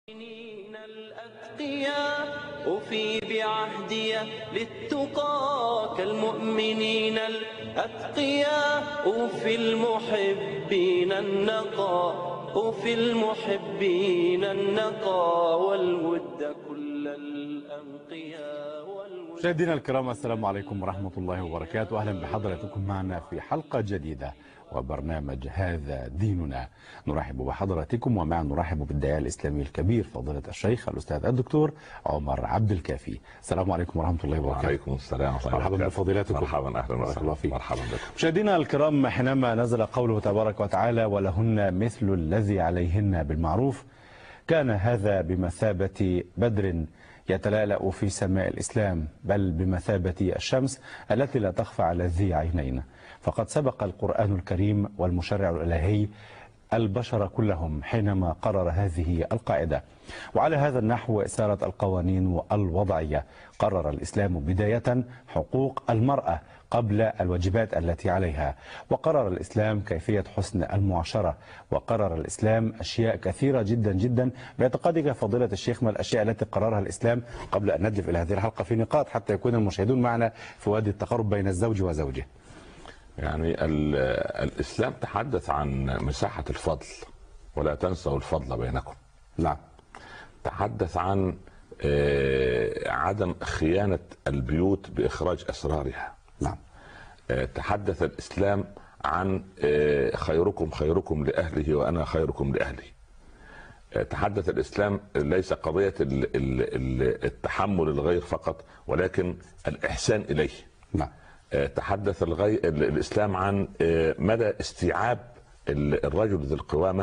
الأتقياء أوفي بعهدي للتقى كالمؤمنين الأتقياء أوفي المحبين النقى أوفي المحبين النقى والود كل الأنقياء. مشاهدينا الكرام، السلام عليكم ورحمة الله وبركاته. أهلا بحضراتكم معنا في حلقة جديدة وبرنامج هذا ديننا. نرحب بحضراتكم ومعا نرحب بالداعية الإسلامي الكبير فضيلة الشيخ الأستاذ الدكتور عمر عبد الكافي. السلام عليكم ورحمة الله وبركاته. وعليكم السلام ورحمة الله وبركاته. مرحبا بفضيلتكم. مرحبا، أهلا وسهلا. مرحبا بكم. مشاهدينا الكرام، حينما نزل قوله تبارك وتعالى ولهن مثل الذي عليهن بالمعروف، كان هذا بمثابة بدر يتلألأ في سماء الإسلام، بل بمثابة الشمس التي لا تخفى على ذي عينين. فقد سبق القرآن الكريم والمشرع الإلهي البشر كلهم حينما قرر هذه القاعدة، وعلى هذا النحو سارت القوانين الوضعية. قرر الإسلام بداية حقوق المرأة قبل الواجبات التي عليها، وقرر الإسلام كيفية حسن المعاشرة، وقرر الإسلام أشياء كثيرة جدا جدا. باعتقادك فضيلة الشيخ ما الأشياء التي قررها الإسلام قبل أن ندلف إلى هذه الحلقة في نقاط حتى يكون المشاهدون معنا في وادي التقارب بين الزوج وزوجه؟ يعني الإسلام تحدث عن مساحة الفضل، ولا تنسوا الفضل بينكم. نعم. تحدث عن عدم خيانة البيوت بإخراج أسرارها. نعم. تحدث الإسلام عن خيركم خيركم لأهله وأنا خيركم لأهلي. تحدث الإسلام ليس قضية التحمل الغير فقط، ولكن الإحسان إليه. نعم. تحدث الإسلام عن مدى استيعاب الرجل ذي القوامة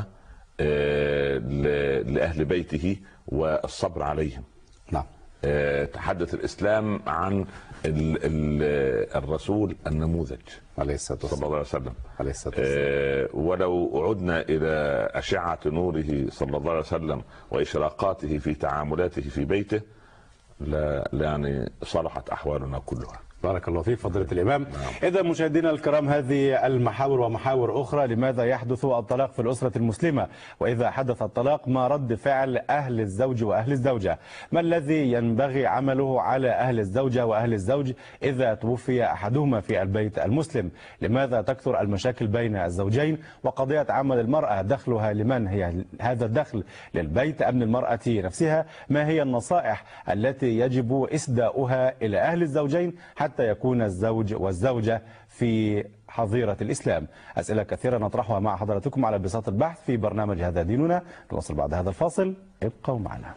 لأهل بيته والصبر عليهم. نعم. تحدث الإسلام عن الرسول النموذج عليه الصلاة والسلام صلى الله عليه وسلم. عليه الصلاة والسلام. ولو عدنا إلى أشعة نوره صلى الله عليه وسلم وإشراقاته في تعاملاته في بيته لا يعني صلحت أحوالنا كلها. بارك الله فيك فضيلة الإمام. إذا مشاهدينا الكرام، هذه المحاور ومحاور أخرى. لماذا يحدث الطلاق في الأسرة المسلمة؟ وإذا حدث الطلاق ما رد فعل أهل الزوج وأهل الزوجة؟ ما الذي ينبغي عمله على أهل الزوجة وأهل الزوج إذا توفي أحدهما في البيت المسلم؟ لماذا تكثر المشاكل بين الزوجين؟ وقضية عمل المرأة دخلها لمن؟ هي هذا الدخل للبيت أم للمرأة نفسها؟ ما هي النصائح التي يجب إسداؤها إلى أهل الزوجين حتى يكون الزوج والزوجة في حظيرة الإسلام؟ أسئلة كثيرة نطرحها مع حضراتكم على بساط البحث في برنامج هذا ديننا. نواصل بعد هذا الفاصل، ابقوا معنا.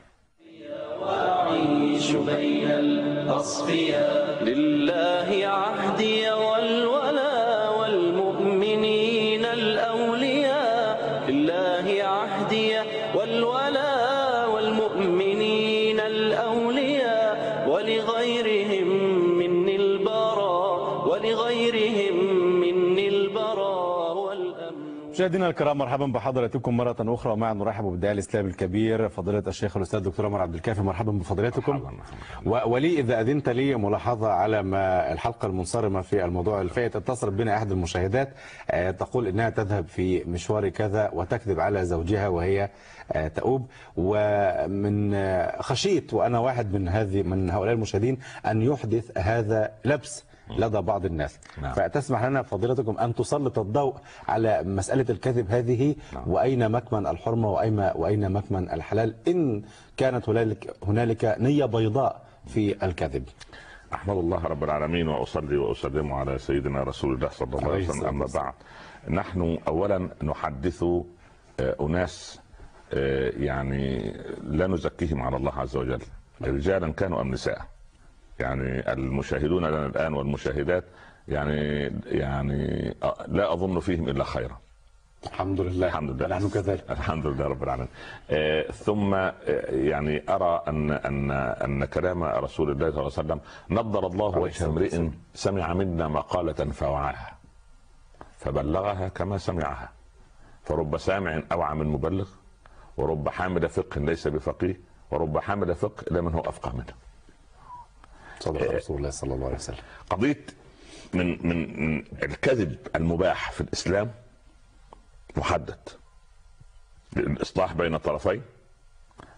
وأعيش بين الأصفياء لله عهدي والولا والمؤمنين الأولياء، لله عهدي والولا والمؤمنين الأولياء، ولغيرهم مني البراء ولغيرهم مني البراء والأمن. مشاهدينا الكرام، مرحبا بحضراتكم مرة أخرى. معنا نرحب بالداعية الإسلامي الكبير فضيلة الشيخ الأستاذ الدكتور عمر عبد الكافي. مرحبا بفضيلتكم. ولي إذا أذنت لي ملاحظة على ما الحلقة المنصرمة في الموضوع الفائت. اتصلت بنا أحد المشاهدات تقول إنها تذهب في مشوار كذا وتكذب على زوجها وهي تؤوب، ومن خشيت وأنا واحد من هؤلاء المشاهدين أن يحدث هذا لبس لدى بعض الناس. نعم. فتسمح لنا فضيلتكم أن تسلط الضوء على مسألة الكذب هذه. نعم. وأين مكمن الحرمة وأين مكمن الحلال إن كانت هنالك نية بيضاء في الكذب؟ أحمد الله رب العالمين وأصلي وأسلم على سيدنا رسول الله صلى الله عليه وسلم. أما بعد، نحن أولا نحدث أناس يعني لا نزكيهم على الله عز وجل، رجالا كانوا أم نساء. يعني المشاهدون لنا الآن والمشاهدات يعني لا أظن فيهم إلا خيرا. الحمد لله. الحمد لله. نحن كذلك. الحمد لله رب العالمين. ثم يعني أرى أن كلام رسول الله صلى الله عليه وسلم نضر الله وجه امرئ سمع منا مقالة فوعاها فبلغها كما سمعها، فرب سامع أوعى من مبلغ، ورب حامل فقه ليس بفقيه، ورب حامل فقه إلا من هو أفقه منه. صدق رسول الله صلى الله عليه وسلم. قضية من الكذب المباح في الإسلام محدد للإصلاح بين الطرفين،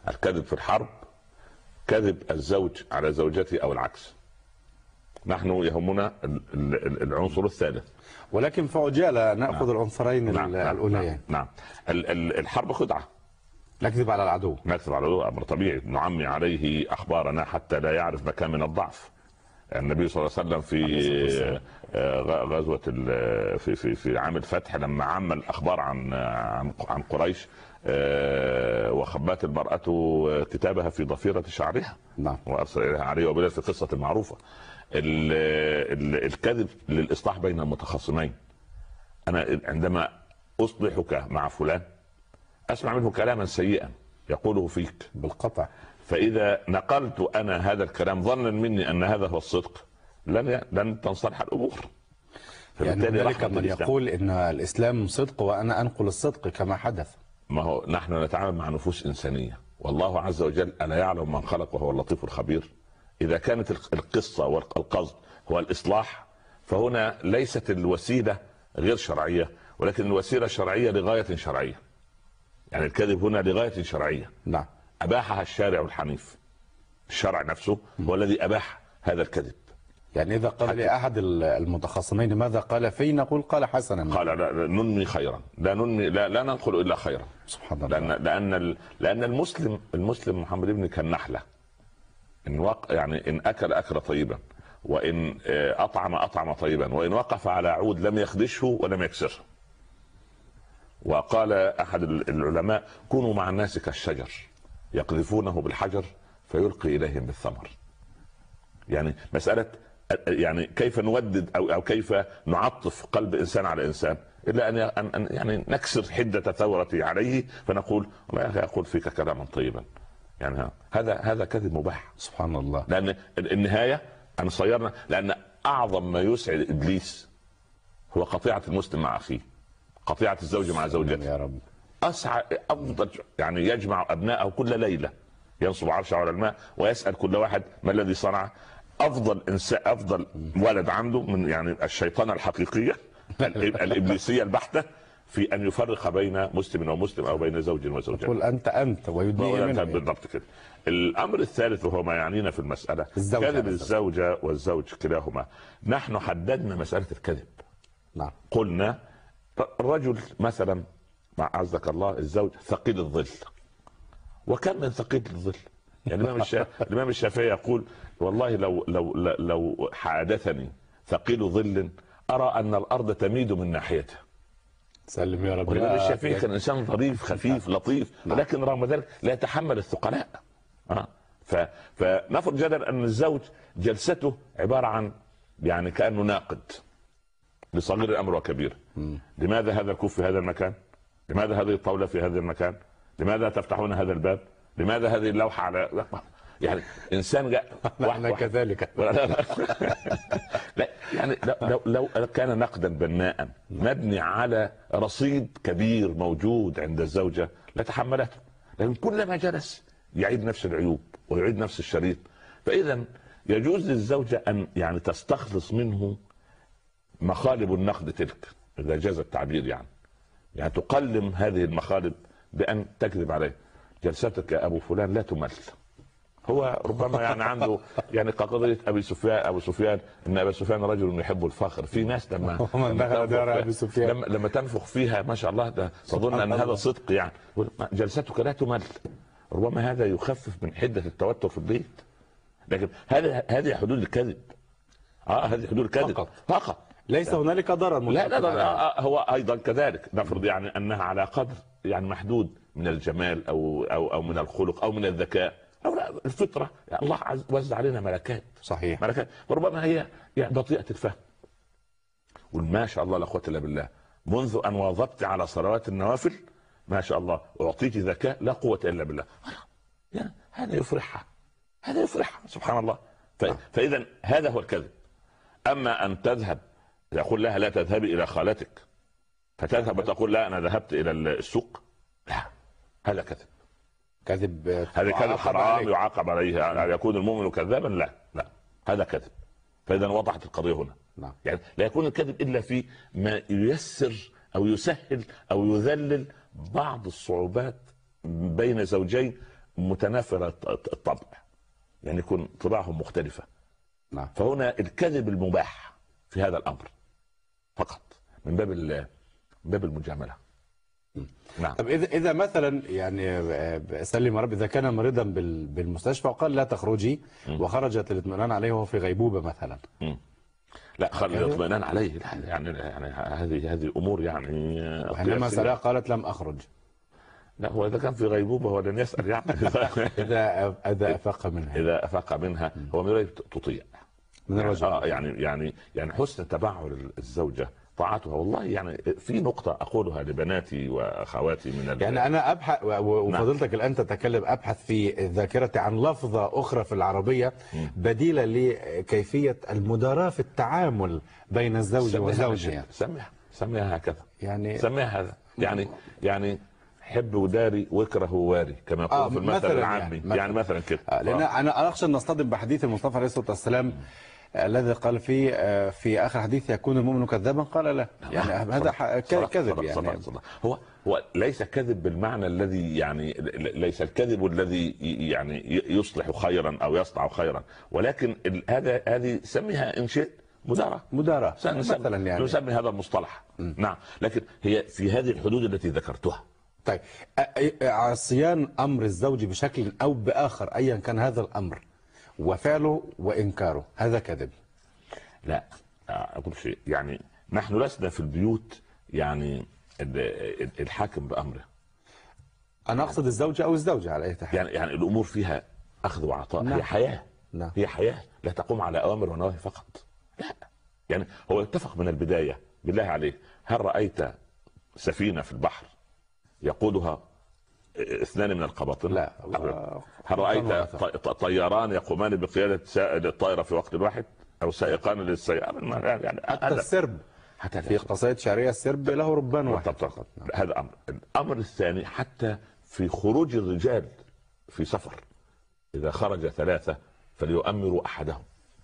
الكذب في الحرب، كذب الزوج على زوجته او العكس. نحن يهمنا العنصر الثالث. ولكن في عجاله ناخذ العنصرين الاوليين. نعم. الحرب خدعه. نكذب على العدو. نكذب على العدو امر طبيعي، نعمي عليه اخبارنا حتى لا يعرف مكان من الضعف. النبي صلى الله عليه وسلم في غزوه في عام الفتح لما عم الاخبار عن قريش، وخبات المراه كتابها في ضفيره شعرها. نعم. وارسل اليها علي وبلال في قصه المعروفه. الكذب للاصلاح بين المتخاصمين. انا عندما اصلحك مع فلان اسمع منه كلاما سيئا يقوله فيك بالقطع، فاذا نقلت انا هذا الكلام ظنا مني ان هذا هو الصدق لن تنصلح الامور. يعني ذلك من يقول ان الاسلام صدق وانا انقل الصدق كما حدث. ما هو نحن نتعامل مع نفوس انسانيه، والله عز وجل الا يعلم من خلق وهو اللطيف الخبير. اذا كانت القصه والقصد هو الاصلاح، فهنا ليست الوسيله غير شرعيه، ولكن الوسيله شرعيه لغايه شرعيه. يعني الكذب هنا لغايه شرعيه. نعم. اباحها الشارع الحنيف. الشرع نفسه هو الذي اباح هذا الكذب. يعني اذا قال لأحد المتخاصمين ماذا قال في، نقول قال حسنا. قال لا ننمي خيرا، لا ننمي، لا ننقل الا خيرا. سبحان الله. لان المسلم محمد ابن كالنحله، يعني ان اكل طيبا، وان اطعم طيبا، وان وقف على عود لم يخدشه ولم يكسره. وقال احد العلماء: كونوا مع الناس كالشجر يقذفونه بالحجر فيلقي اليهم بالثمر. يعني مساله يعني كيف نودد او كيف نعطف قلب انسان على انسان، الا ان يعني نكسر حده ثورتي عليه فنقول والله يا اخي اقول فيك كلاما طيبا. يعني هذا كذب مباح. سبحان الله. لان النهايه ان صيرنا، لان اعظم ما يسعد ابليس هو قطيعه المسلم مع اخيه، قطيعه الزوج مع زوجته. يا رب. افضل يعني يجمع ابنائه كل ليله، ينصب عرشه على الماء ويسال كل واحد ما الذي صنع. افضل انسان، افضل ولد عنده من يعني الشيطانه الحقيقيه الابليسيه البحته في ان يفرق بين مسلم ومسلم او بين زوج وزوجه. قل انت ويدنيه منه. بالضبط كده. الامر الثالث وهو ما يعنينا في المساله كذب الزوجه والزوج كلاهما. نحن حددنا مساله الكذب. نعم. قلنا الرجل مثلا مع عزك الله الزوج ثقيل الظل، وكم من ثقيل الظل. يعني الامام الشافعي يقول والله لو حادثني ثقيل ظل ارى ان الارض تميد من ناحيته. سلم يا رب. والامام الشافعي كان انسان ظريف خفيف لطيف، ولكن رغم ذلك لا يتحمل الثقلاء. فنفرض جدلا ان الزوج جلسته عباره عن يعني كانه ناقد لصغير الامر وكبير. لماذا هذا الكوف في هذا المكان؟ لماذا هذه الطاوله في هذا المكان؟ لماذا تفتحون هذا الباب؟ لماذا هذه اللوحه على يعني انسان جاء نحن كذلك. لا يعني لو كان نقدا بناء مبني على رصيد كبير موجود عند الزوجه لتحملته، لكن كلما جلس يعيد نفس العيوب ويعيد نفس الشريط. فاذا يجوز للزوجه ان يعني تستخلص منه مخالب النقد تلك، اذا جاز التعبير، يعني تقلم هذه المخالب بان تكذب عليه. جلستك يا ابو فلان لا تمل. هو ربما يعني عنده يعني كقضيه ابو سفيان ان ابا سفيان رجل يحب الفخر. في ناس لما تنفخ فيها ما شاء الله تظن ان هذا صدق. يعني جلستك لا تمل، ربما هذا يخفف من حده التوتر في البيت. لكن هذه حدود الكذب. هذه حدود الكذب فقط. ليس هنالك ضرر. لا هو ايضا كذلك. نفرض يعني انها على قدر يعني محدود من الجمال او من الخلق او من الذكاء او لا الفطره. يعني الله وزع علينا ملكات. صحيح. ملكات وربما هي يعني بطيئه الفهم. وما شاء الله لا قوه الا بالله، منذ ان واظبت على صلوات النوافل ما شاء الله اعطيك ذكاء لا قوه الا بالله. يعني هذا يفرحها، سبحان الله. فاذا هذا هو الكذب. اما ان تذهب يقول لها لا تذهبي الى خالتك فتذهب وتقول لا انا ذهبت الى السوق، لا هذا كذب. هذا كذب حرام يعاقب عليه. يعني يكون المؤمن كذابا؟ لا هذا كذب. فاذا وضحت القضيه هنا. يعني لا يكون الكذب الا في ما ييسر او يسهل او يذلل بعض الصعوبات بين زوجين متنافرة الطبع، يعني يكون طباعهم مختلفة. نعم. فهنا الكذب المباح في هذا الأمر فقط من باب المجاملة. نعم. طب إذا مثلا يعني سلم رب، إذا كان مريضا بالمستشفى وقال لا تخرجي وخرجت للاطمئنان عليه وهو في غيبوبة مثلا، لا خلي الاطمئنان عليه، يعني هذه امور يعني. وحينما سألها قالت لم اخرج. لا هو اذا كان في غيبوبه هو لن يسال يعني. اذا افاق منها، اذا افاق منها هو من غير تطيع من الرجل. يعني حسن تبعل الزوجه طاعتها. والله يعني في نقطه اقولها لبناتي واخواتي من يعني انا ابحث وفضلتك الان تتكلم، ابحث في ذاكرتي عن لفظه اخرى في العربيه بديله لكيفيه المداراة في التعامل بين الزوج وزوجها. سميها هكذا، يعني سميها هذا، يعني حب وداري واكره وواري كما يقول في المثل العامي، يعني مثلا كده. لان انا اخشى ان نصطدم بحديث المصطفى عليه الصلاه والسلام الذي قال فيه في اخر حديث يكون المؤمن كذابا، قال لا، يعني هذا كذب. يعني هو ليس كذب بالمعنى الذي يعني ليس الكذب الذي يعني يصلح خيرا او يصنع خيرا، ولكن هذه سميها ان شئت مدارة مثلا، يعني نسمي هذا المصطلح. نعم، لكن هي في هذه الحدود التي ذكرتها. طيب عصيان امر الزوج بشكل او باخر ايا كان هذا الامر وفعله وانكاره، هذا كذب؟ لا اقول شيء، يعني نحن لسنا في البيوت يعني الحاكم بامره. انا اقصد الزوجه او الزوجه على اي حال، يعني الامور فيها اخذ وعطاء. نعم. هي حياه. نعم. هي حياه لا تقوم على اوامر ونواهي فقط. لا، يعني هو اتفق من البدايه. بالله عليك، هل رايت سفينه في البحر يقودها اثنان من القباطنة؟ لا. هل رأيت طياران يقومان بقيادة الطائرة في وقت واحد أو سائقان للسيارة؟ يعني حتى السرب في قصائد شعرية السرب له ربان واحد فقط. هذا أمر. الأمر الثاني، حتى في خروج الرجال في سفر، إذا خرج ثلاثة فليؤمروا أحدهم،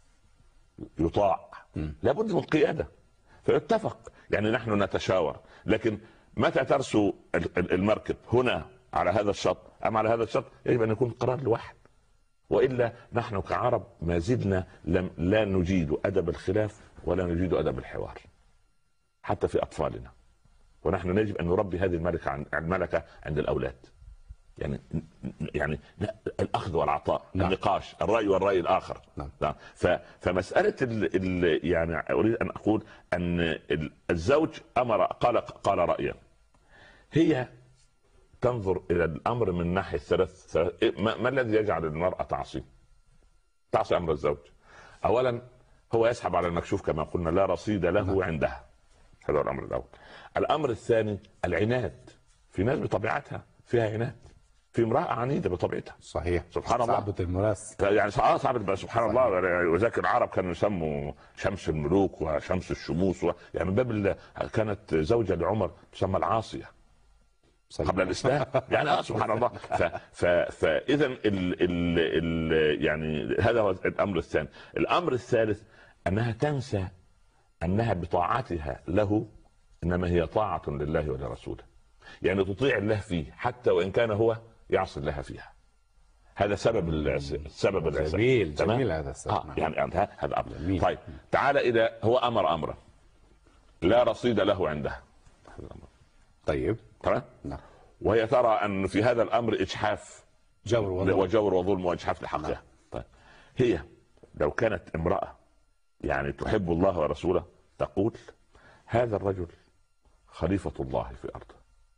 يطاع، لابد من قيادة. فيتفق، يعني نحن نتشاور، لكن متى ترسو المركب هنا على هذا الشط أم على هذا الشط يجب أن يكون قرار لواحد، وإلا نحن كعرب ما زلنا لا نجيد أدب الخلاف ولا نجيد أدب الحوار حتى في أطفالنا. ونحن يجب أن نربي هذه الملكة عند الأولاد، يعني الأخذ والعطاء. نعم. النقاش، الرأي والرأي الآخر. نعم. فمسألة يعني أريد أن أقول أن الزوج قال رأيا، هي تنظر إلى الأمر من ناحية ثلاث. ما الذي يجعل المرأة تعصي أمر الزوج؟ أولا هو يسحب على المكشوف كما قلنا، لا رصيد له عندها، هذا هو الأمر الأول. الأمر الثاني العناد. في ناس بطبيعتها فيها عناد، في امرأة عنيدة بطبيعتها. صحيح، سبحان الله، صعبة المراس، يعني صعبة سبحان الله. وذاك العرب كانوا يسموا شمس الملوك وشمس الشموس، يعني من باب كانت زوجة لعمر تسمى العاصية قبل الإسلام. يعني سبحان الله. فإذا يعني هذا هو الأمر الثاني. الأمر الثالث أنها تنسى أنها بطاعتها له إنما هي طاعة لله ولرسوله، يعني تطيع الله فيه حتى وإن كان هو يعصي الله فيها. هذا سبب العصيان. جميل هذا السبب. يعني هذا أمر. طيب تعال إلى هو أمر لا رصيد له عندها. طيب تمام. نعم. وهي ترى أن في هذا الأمر إجحاف، جور وظلم وإجحاف لحقها. طيب هي لو كانت امرأة يعني تحب الله ورسوله تقول هذا الرجل خليفة الله في أرضه،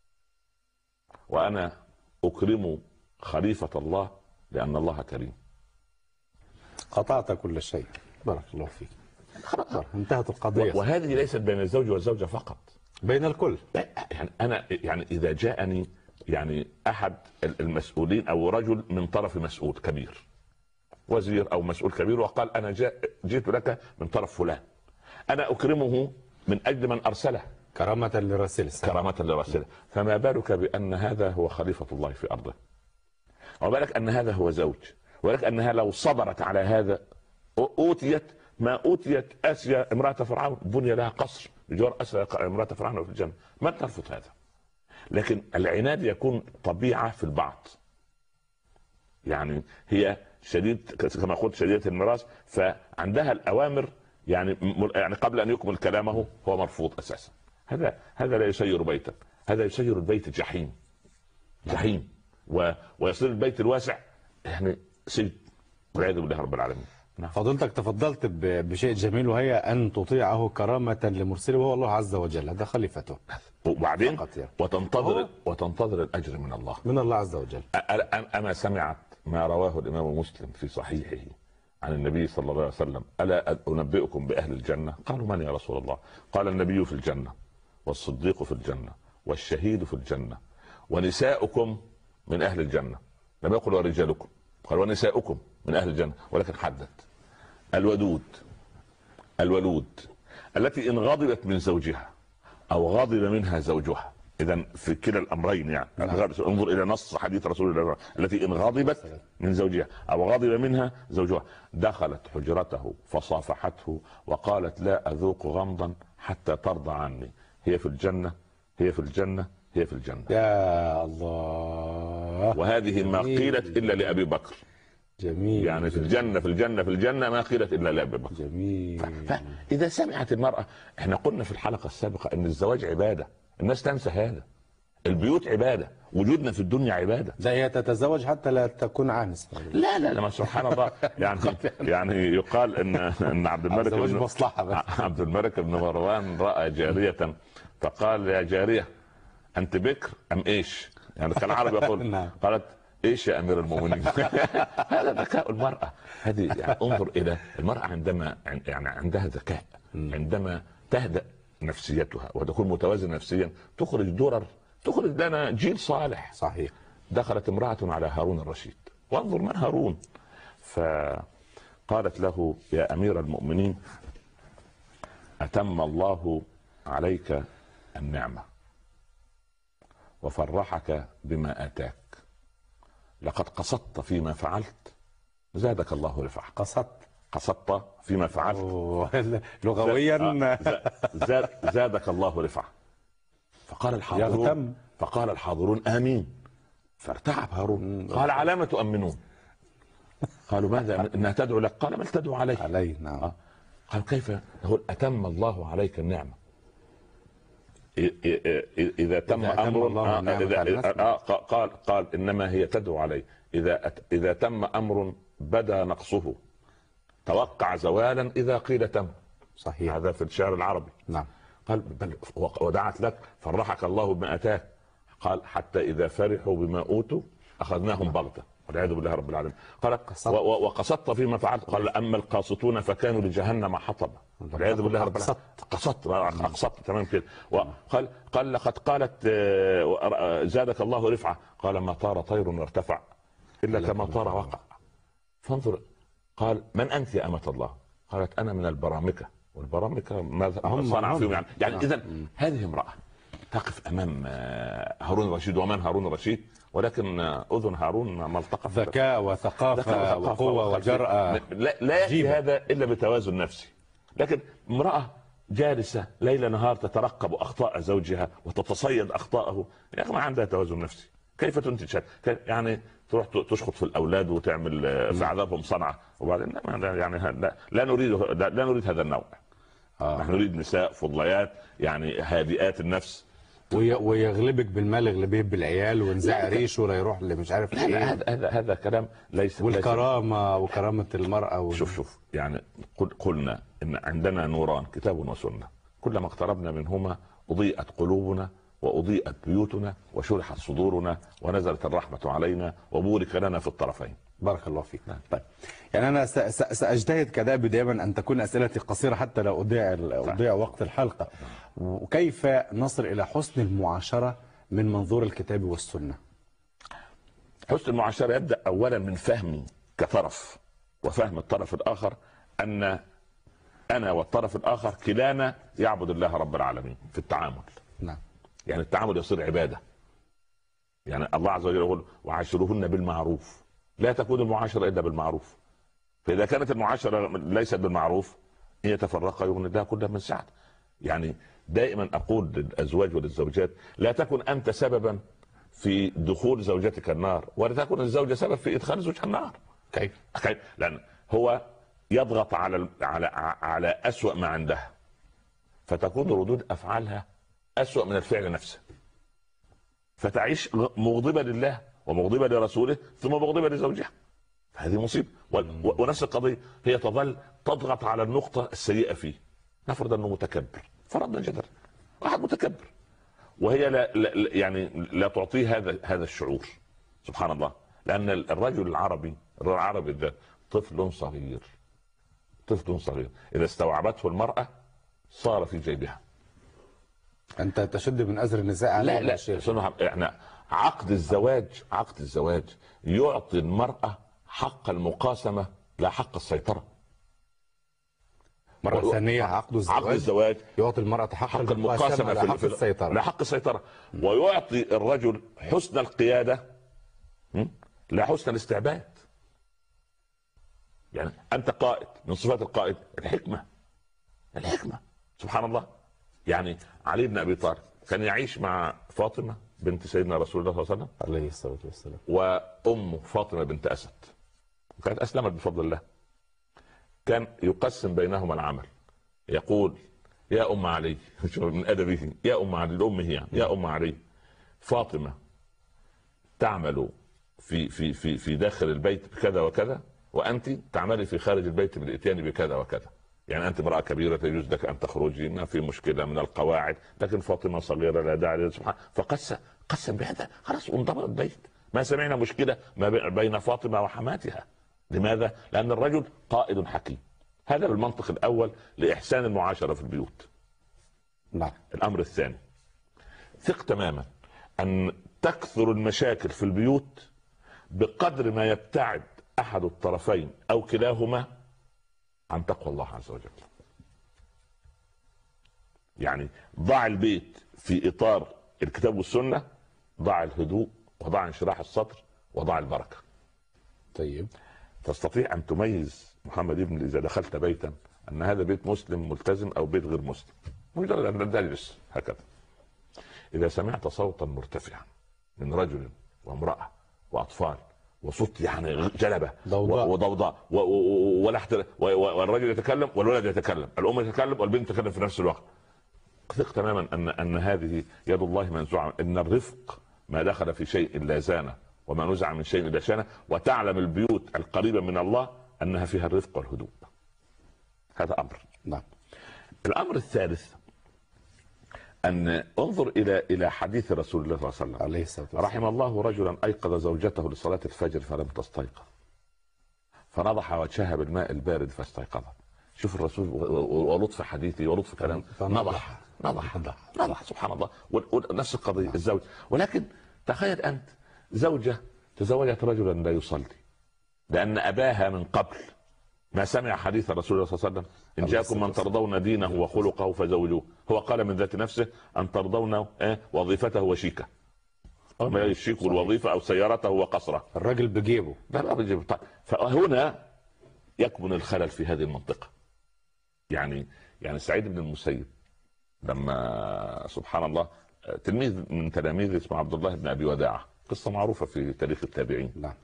وأنا أكرم خليفة الله لأن الله كريم. قطعت كل شيء، بارك الله فيك. انتهت القضية. وهذه ليست بين الزوج والزوجة فقط، بين الكل. يعني أنا يعني إذا جاءني يعني أحد المسؤولين أو رجل من طرف مسؤول كبير، وزير أو مسؤول كبير، وقال أنا جئت لك من طرف فلان، أنا أكرمه من أجل من أرسله كرامة لرسله. فما بالك بأن هذا هو خليفة الله في أرضه، وبالك أن هذا هو زوج، وبالك أنها لو صبرت على هذا أوتيت ما أوتيت آسيا امرأة فرعون، بني لها قصر بجوار آسيا امرأة فرعون في الجنة. ما ترفض هذا، لكن العناد يكون طبيعة في البعض، يعني هي كما قلت شديدة المراس، فعندها الأوامر يعني قبل أن يكمل كلامه هو مرفوض أساسا. هذا لا يسير بيتا، هذا يسير البيت جحيم ويصير البيت الواسع يعني سجن والعياذ بالله رب العالمين. فضلتك تفضلت بشيء جميل، وهي أن تطيعه كرامة لمرسله وهو الله عز وجل، هذا خليفته. وبعدين وتنتظر الأجر من الله عز وجل. أما سمعت ما رواه الإمام مسلم في صحيحه عن النبي صلى الله عليه وسلم: ألا أنبئكم بأهل الجنة؟ قالوا: من يا رسول الله؟ قال: النبي في الجنة، والصديق في الجنة، والشهيد في الجنة، ونساؤكم من أهل الجنة. لم يقل ورجالكم، قال ونساؤكم من أهل الجنة، ولكن حدد الولود التي إن غضبت من زوجها أو غضب منها زوجها، إذا في كلا الأمرين يعني انظر إلى نص حديث رسول الله: التي إن غضبت من زوجها أو غضب منها زوجها دخلت حجرته فصافحته وقالت: لا أذوق غمضا حتى ترضى عني. هي في الجنة، هي في الجنة، هي في الجنة. يا الله. وهذه ما قيلت إلا لأبي بكر. جميل. يعني في الجنة في الجنة في الجنة ما قيلت إلا لأبي بكر. جميل. فإذا سمعت المرأة، احنا قلنا في الحلقة السابقة ان الزواج عبادة، الناس تنسى هذا. البيوت عبادة، وجودنا في الدنيا عبادة. لا هي تتزوج حتى لا تكون عانس. لا سبحان الله. يعني يقال ان عبد الملك بن مروان رأى جارية فقال: يا جارية أنت بكر أم إيش؟ يعني كان عربي يقول. قالت: ايش يا امير المؤمنين؟ هذا ذكاء المرأة. هذه يعني انظر الى المرأة عندما يعني عندها ذكاء، عندما تهدأ نفسيتها وتكون متوازنة نفسيا تخرج لنا جيل صالح. صحيح. دخلت امرأة على هارون الرشيد، وانظر من هارون، فقالت له: يا امير المؤمنين، اتم الله عليك النعمة وفرحك بما اتاك، لقد قصدت فيما فعلت زادك الله رفعة. قصدت فيما فعلت لغويا زادك الله رفعة. فقال الحاضرون آمين. فارتعب هارون، قال: على ما تؤمنون؟ قالوا: ماذا؟ انها تدعو لك. قال: بل تدعو علي. نعم. قال: كيف؟ يقول: اتم الله عليك النعمة. إذا تم أمر قال إنما هي تدعو علي. إذا تم أمر بدا نقصه، توقع زوالا إذا قيل تم. صحيح. هذا في الشعر العربي. نعم. قال: بل ودعت لك فرحك الله بما أتاك. قال: حتى إذا فرحوا بما أوتوا أخذناهم بغتة والعياذ بالله رب العالمين. قال: وقصدت فيما فعلت. قال: أما القاسطون فكانوا لجهنم حطبا والعياذ بالله رب العالمين. قصدت تمام كده. قال: لقد قالت زادك الله رفعة. قال: ما طار طير وارتفع إلا كما طار وقع. فانظر. قال: من أنت يا أمة الله؟ قالت: أنا من البرامكة. والبرامكة ماذا صنع فيهم؟ يعني إذن هذه امرأة تقف أمام هارون الرشيد. ومن هارون الرشيد؟ ولكن أذن هارون ملتقى ذكاء وثقافة وقوة وجرأة. لا يأتي هذا إلا بتوازن نفسي. لكن امرأة جالسة ليل نهار تترقب أخطاء زوجها وتتصيد أخطاءه، يا أخي ما عندها توازن نفسي. كيف تنتج؟ يعني تروح تشخط في الأولاد وتعمل في عذابهم صنعة، وبعدين يعني لا نريد هذا النوع. نحن نريد نساء فضليات يعني هادئات النفس. ويغلبك بالمال يغلبك بالعيال ونزع ريشه ولا يروح اللي مش عارف ايه. هذا كلام ليس. والكرامة وكرامة المرأة شوف يعني قلنا ان عندنا نوران، كتاب وسنة، كلما اقتربنا منهما اضيئت قلوبنا واضيئت بيوتنا وشرحت صدورنا ونزلت الرحمة علينا وبورك لنا في الطرفين. بارك الله فيك. طيب يعني انا ساجتهد كدأبي دائما ان تكون اسئلتي قصيرة حتى لا اضيع وقت الحلقة. وكيف نصل الى حسن المعاشرة من منظور الكتاب والسنة؟ حسن المعاشرة يبدأ اولا من فهمي كطرف وفهم الطرف الاخر ان انا والطرف الاخر كلانا يعبد الله رب العالمين في التعامل. نعم. يعني التعامل يصير عبادة. يعني الله عز وجل يقول: وعاشروهن بالمعروف. لا تكون المعاشرة إلا بالمعروف. فإذا كانت المعاشرة ليست بالمعروف إن يتفرقا يغني الله كل من سعته. يعني دائما أقول للأزواج وللزوجات: لا تكن أنت سببا في دخول زوجتك النار ولا تكون الزوجة سبب في إدخال زوجها النار. كيف؟ لأن هو يضغط على أسوأ ما عندها، فتكون ردود أفعالها أسوأ من الفعل نفسه، فتعيش مغضبة لله ومغضبة لرسوله ثم مغضبة لزوجها. هذه مصيبة. ونفس القضية هي تظل تضغط على النقطة السيئة فيه. نفرض أنه متكبر، فرضنا جدلا واحد متكبر، وهي يعني لا تعطيه هذا الشعور. سبحان الله. لأن الرجل العربي ده طفل صغير، إذا استوعبته المرأة صار في جيبها. أنت تشد من أزر النساء على لا احنا عقد الزواج يعطي المرأة حق المقاسمة لا حق السيطرة. مرة ثانية عقد الزواج يعطي المرأة حق المقاسمة لا حق السيطرة. ويعطي الرجل حسن القيادة لا حسن الاستعباد. يعني أنت قائد، من صفات القائد الحكمة. سبحان الله. يعني علي بن أبي طالب كان يعيش مع فاطمة بنت سيدنا رسول الله صلى الله عليه وسلم عليه الصلاة والسلام، وأمه فاطمة بنت أسد، وكانت أسلمت بفضل الله. كان يقسم بينهما العمل، يقول يا أم علي من أدبه، يا أم علي لأمه يعني، يا أم علي فاطمة تعمل في داخل البيت بكذا وكذا، وأنت تعملي في خارج البيت بالإتيان بكذا وكذا. يعني أنت امرأة كبيرة يجوز لك أن تخرجي، ما في مشكلة من القواعد، لكن فاطمة صغيرة لا داعي. سبحان. فقسم بهذا، خلاص وانضبط البيت. ما سمعنا مشكلة ما بين فاطمة وحماتها. لماذا؟ لأن الرجل قائد حكيم. هذا بالمنطق الأول لإحسان المعاشرة في البيوت. نعم. الأمر الثاني، ثق تماما أن تكثر المشاكل في البيوت بقدر ما يبتعد أحد الطرفين أو كلاهما عن تقوى الله عز وجل. يعني ضع البيت في إطار الكتاب والسنة، ضع الهدوء وضع انشراح الصدر وضع البركة. طيب، تستطيع أن تميز محمد ابن إذا دخلت بيتا أن هذا بيت مسلم ملتزم أو بيت غير مسلم، مجرد أن تجلس هكذا. إذا سمعت صوتا مرتفعا من رجل وامرأة وأطفال وصوت يعني جلبة وضوضاء والرجل يتكلم والولد يتكلم، الأم يتكلم والبنت تتكلم في نفس الوقت، ثق تماما أن هذه يد الله منزوعة. إن الرفق ما دخل في شيء لا زانه وما نزع من شيء لا شانه. وتعلم البيوت القريبة من الله أنها فيها الرفق والهدوء. هذا أمر. نعم. الأمر الثالث أن انظر إلى حديث رسول الله صلى الله عليه وسلم عليه الصلاة والسلام: رحم الله رجلا أيقظ زوجته لصلاة الفجر فلم تستيقظ فنضح وجهها بالماء البارد فاستيقظت. شوف الرسول ولطف حديثه ولطف كلامه، نضح سبحان الله. ونفس القضية الزوج. ولكن تخيل أنت زوجة تزوجت رجلا لا يصلي لأن أباها من قبل ما سمع حديث رسول الله صلى الله عليه وسلم إن جاءكم من ترضون دينه وخلقه فزوجوه. هو قال من ذات نفسه أن ترضون وظيفته وشيكه، ما الشيك والوظيفة أو سيارته وقصره. الرجل بجيبه. لا بجيبه. طيب. فهنا يكمن الخلل في هذه المنطقة. يعني سعيد بن المسيب لما سبحان الله تلميذ من تلاميذ اسمه عبد الله بن أبي وداعة، قصة معروفة في تاريخ التابعين. نعم.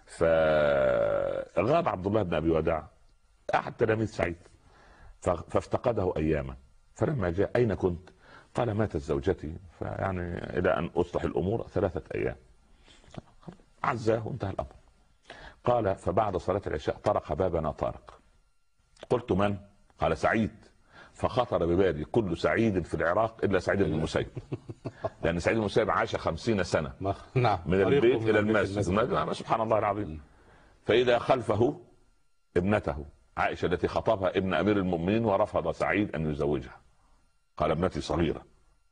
فغاب عبد الله بن أبي وداعة أحد تلاميذ سعيد فافتقده أياما، فلما جاء أين كنت؟ قال ماتت زوجتي، فيعني إلى أن أصلح الأمور 3 أيام. عزاه وانتهى الأمر. قال فبعد صلاة العشاء طرق بابنا طارق، قلت من؟ قال سعيد. فخطر ببالي كل سعيد في العراق إلا سعيد بن المسيب، لأن سعيد بن المسيب عاش 50 سنة من البيت إلى المسجد. سبحان الله العظيم. فإذا خلفه ابنته عائشة التي خطبها ابن أمير المؤمنين ورفض سعيد أن يزوجها، قال ابنتي صغيرة.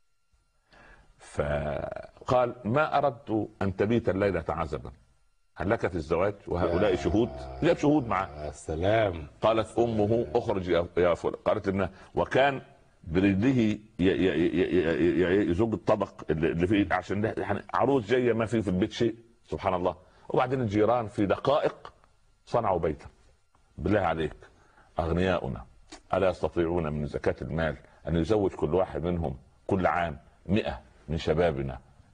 فقال ما أردت أن تبيت الليلة عزبا، هل لك في الزواج وهؤلاء شهود؟ جاب شهود معه. السلام. قالت أمه اخرج يا فلان. قالت لنا وكان برجله يزوج الطبق اللي فيه عشان يعني عروس جاية ما في البيت شيء. سبحان الله. وبعدين الجيران في دقائق صنعوا بيتا. بالله عليك أغنياؤنا ألا يستطيعون من زكاة المال أن يزوج كل واحد منهم كل عام 100 من شبابنا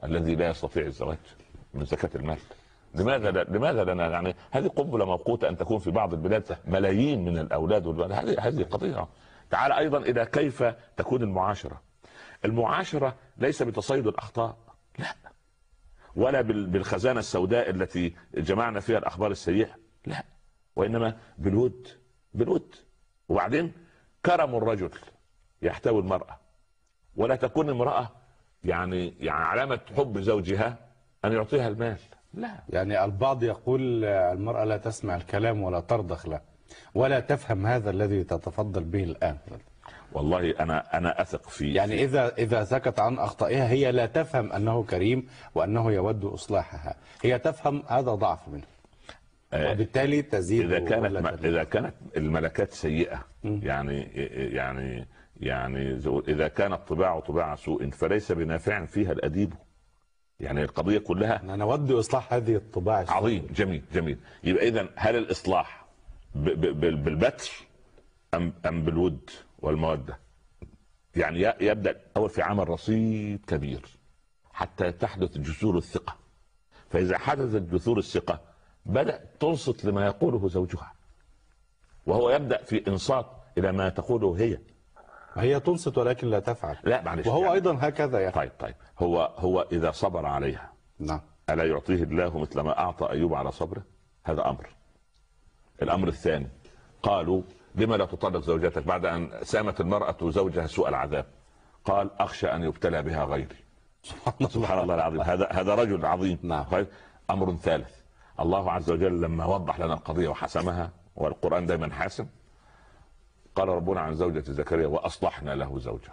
الذي لا يستطيع الزواج من زكاة المال؟ لماذا لنا يعني هذه قنبلة موقوتة أن تكون في بعض البلاد ملايين من الأولاد والبنات. هذه قضية. تعال أيضا إلى كيف تكون المعاشرة. المعاشرة ليس بتصيد الأخطاء، لا، ولا بالخزانة السوداء التي جمعنا فيها الأخبار السيئة، لا، وإنما بالود. وبعدين كرم الرجل يحتوي المرأة، ولا تكون امرأة يعني علامة حب زوجها أن يعطيها المال، لا. يعني البعض يقول المرأة لا تسمع الكلام ولا ترضخ له ولا تفهم هذا الذي تتفضل به الآن. والله أنا أثق فيه. يعني إذا سكت عن أخطائها هي لا تفهم أنه كريم وأنه يود إصلاحها، هي تفهم هذا ضعف منه، وبالتالي تزيد. إذا كانت الملكات سيئة، يعني إذا كانت طباع سوء فليس بنافع فيها الأديب. يعني القضية كلها أنا أود إصلاح هذه الطباع السوء. عظيم، جميل. يبقى إذن هل الإصلاح بالبتر أم بالود والمودة؟ يعني يبدأ أول في عمل رصيد كبير حتى تحدث جذور الثقة. فإذا حدثت جذور الثقة بدأ تنصت لما يقوله زوجها، وهو يبدأ في إنصات إلى ما تقوله هي تنصت ولكن لا تفعل. لا معلش، وهو يعني أيضا هكذا يعني. طيب هو إذا صبر عليها، نعم، ألا يعطيه الله مثل ما أعطى أيوب على صبره؟ هذا أمر. الأمر الثاني، قالوا لما لا تطلق زوجتك بعد أن سامت المرأة زوجها سوء العذاب؟ قال أخشى أن يبتلى بها غيري. سبحان الله العظيم. هذا رجل عظيم. نعم. أمر ثالث، الله عز وجل لما وضح لنا القضية وحسمها، والقرآن دائما حاسم، قال ربنا عن زوجة زكريا وأصلحنا له زوجة.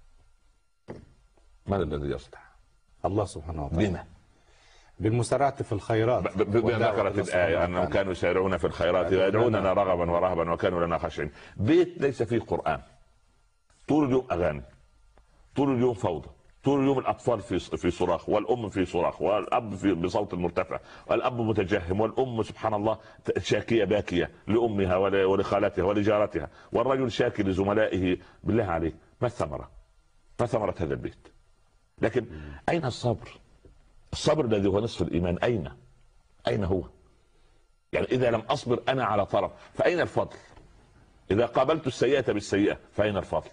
من الذي يصلح؟ الله سبحانه وتعالى. بما؟ بالمسارعة في الخيرات. ذكرت الآية أنهم كانوا يسارعون في الخيرات ويدعوننا رغبا ورهبا وكانوا لنا خاشعين. بيت ليس فيه قرآن، طول اليوم أغاني، طول اليوم فوضى، طول اليوم الأطفال في صراخ، والأم في صراخ، والأب بصوت مرتفع، والأب متجهم، والأم سبحان الله شاكية باكية لأمها ولخالتها ولجارتها، والرجل شاكي لزملائه. بالله عليك ما الثمرة؟ ما ثمرة هذا البيت؟ لكن أين الصبر؟ الصبر الذي هو نصف الإيمان أين هو؟ يعني إذا لم أصبر أنا على طرف فأين الفضل؟ إذا قابلت السيئة بالسيئة فأين الفضل؟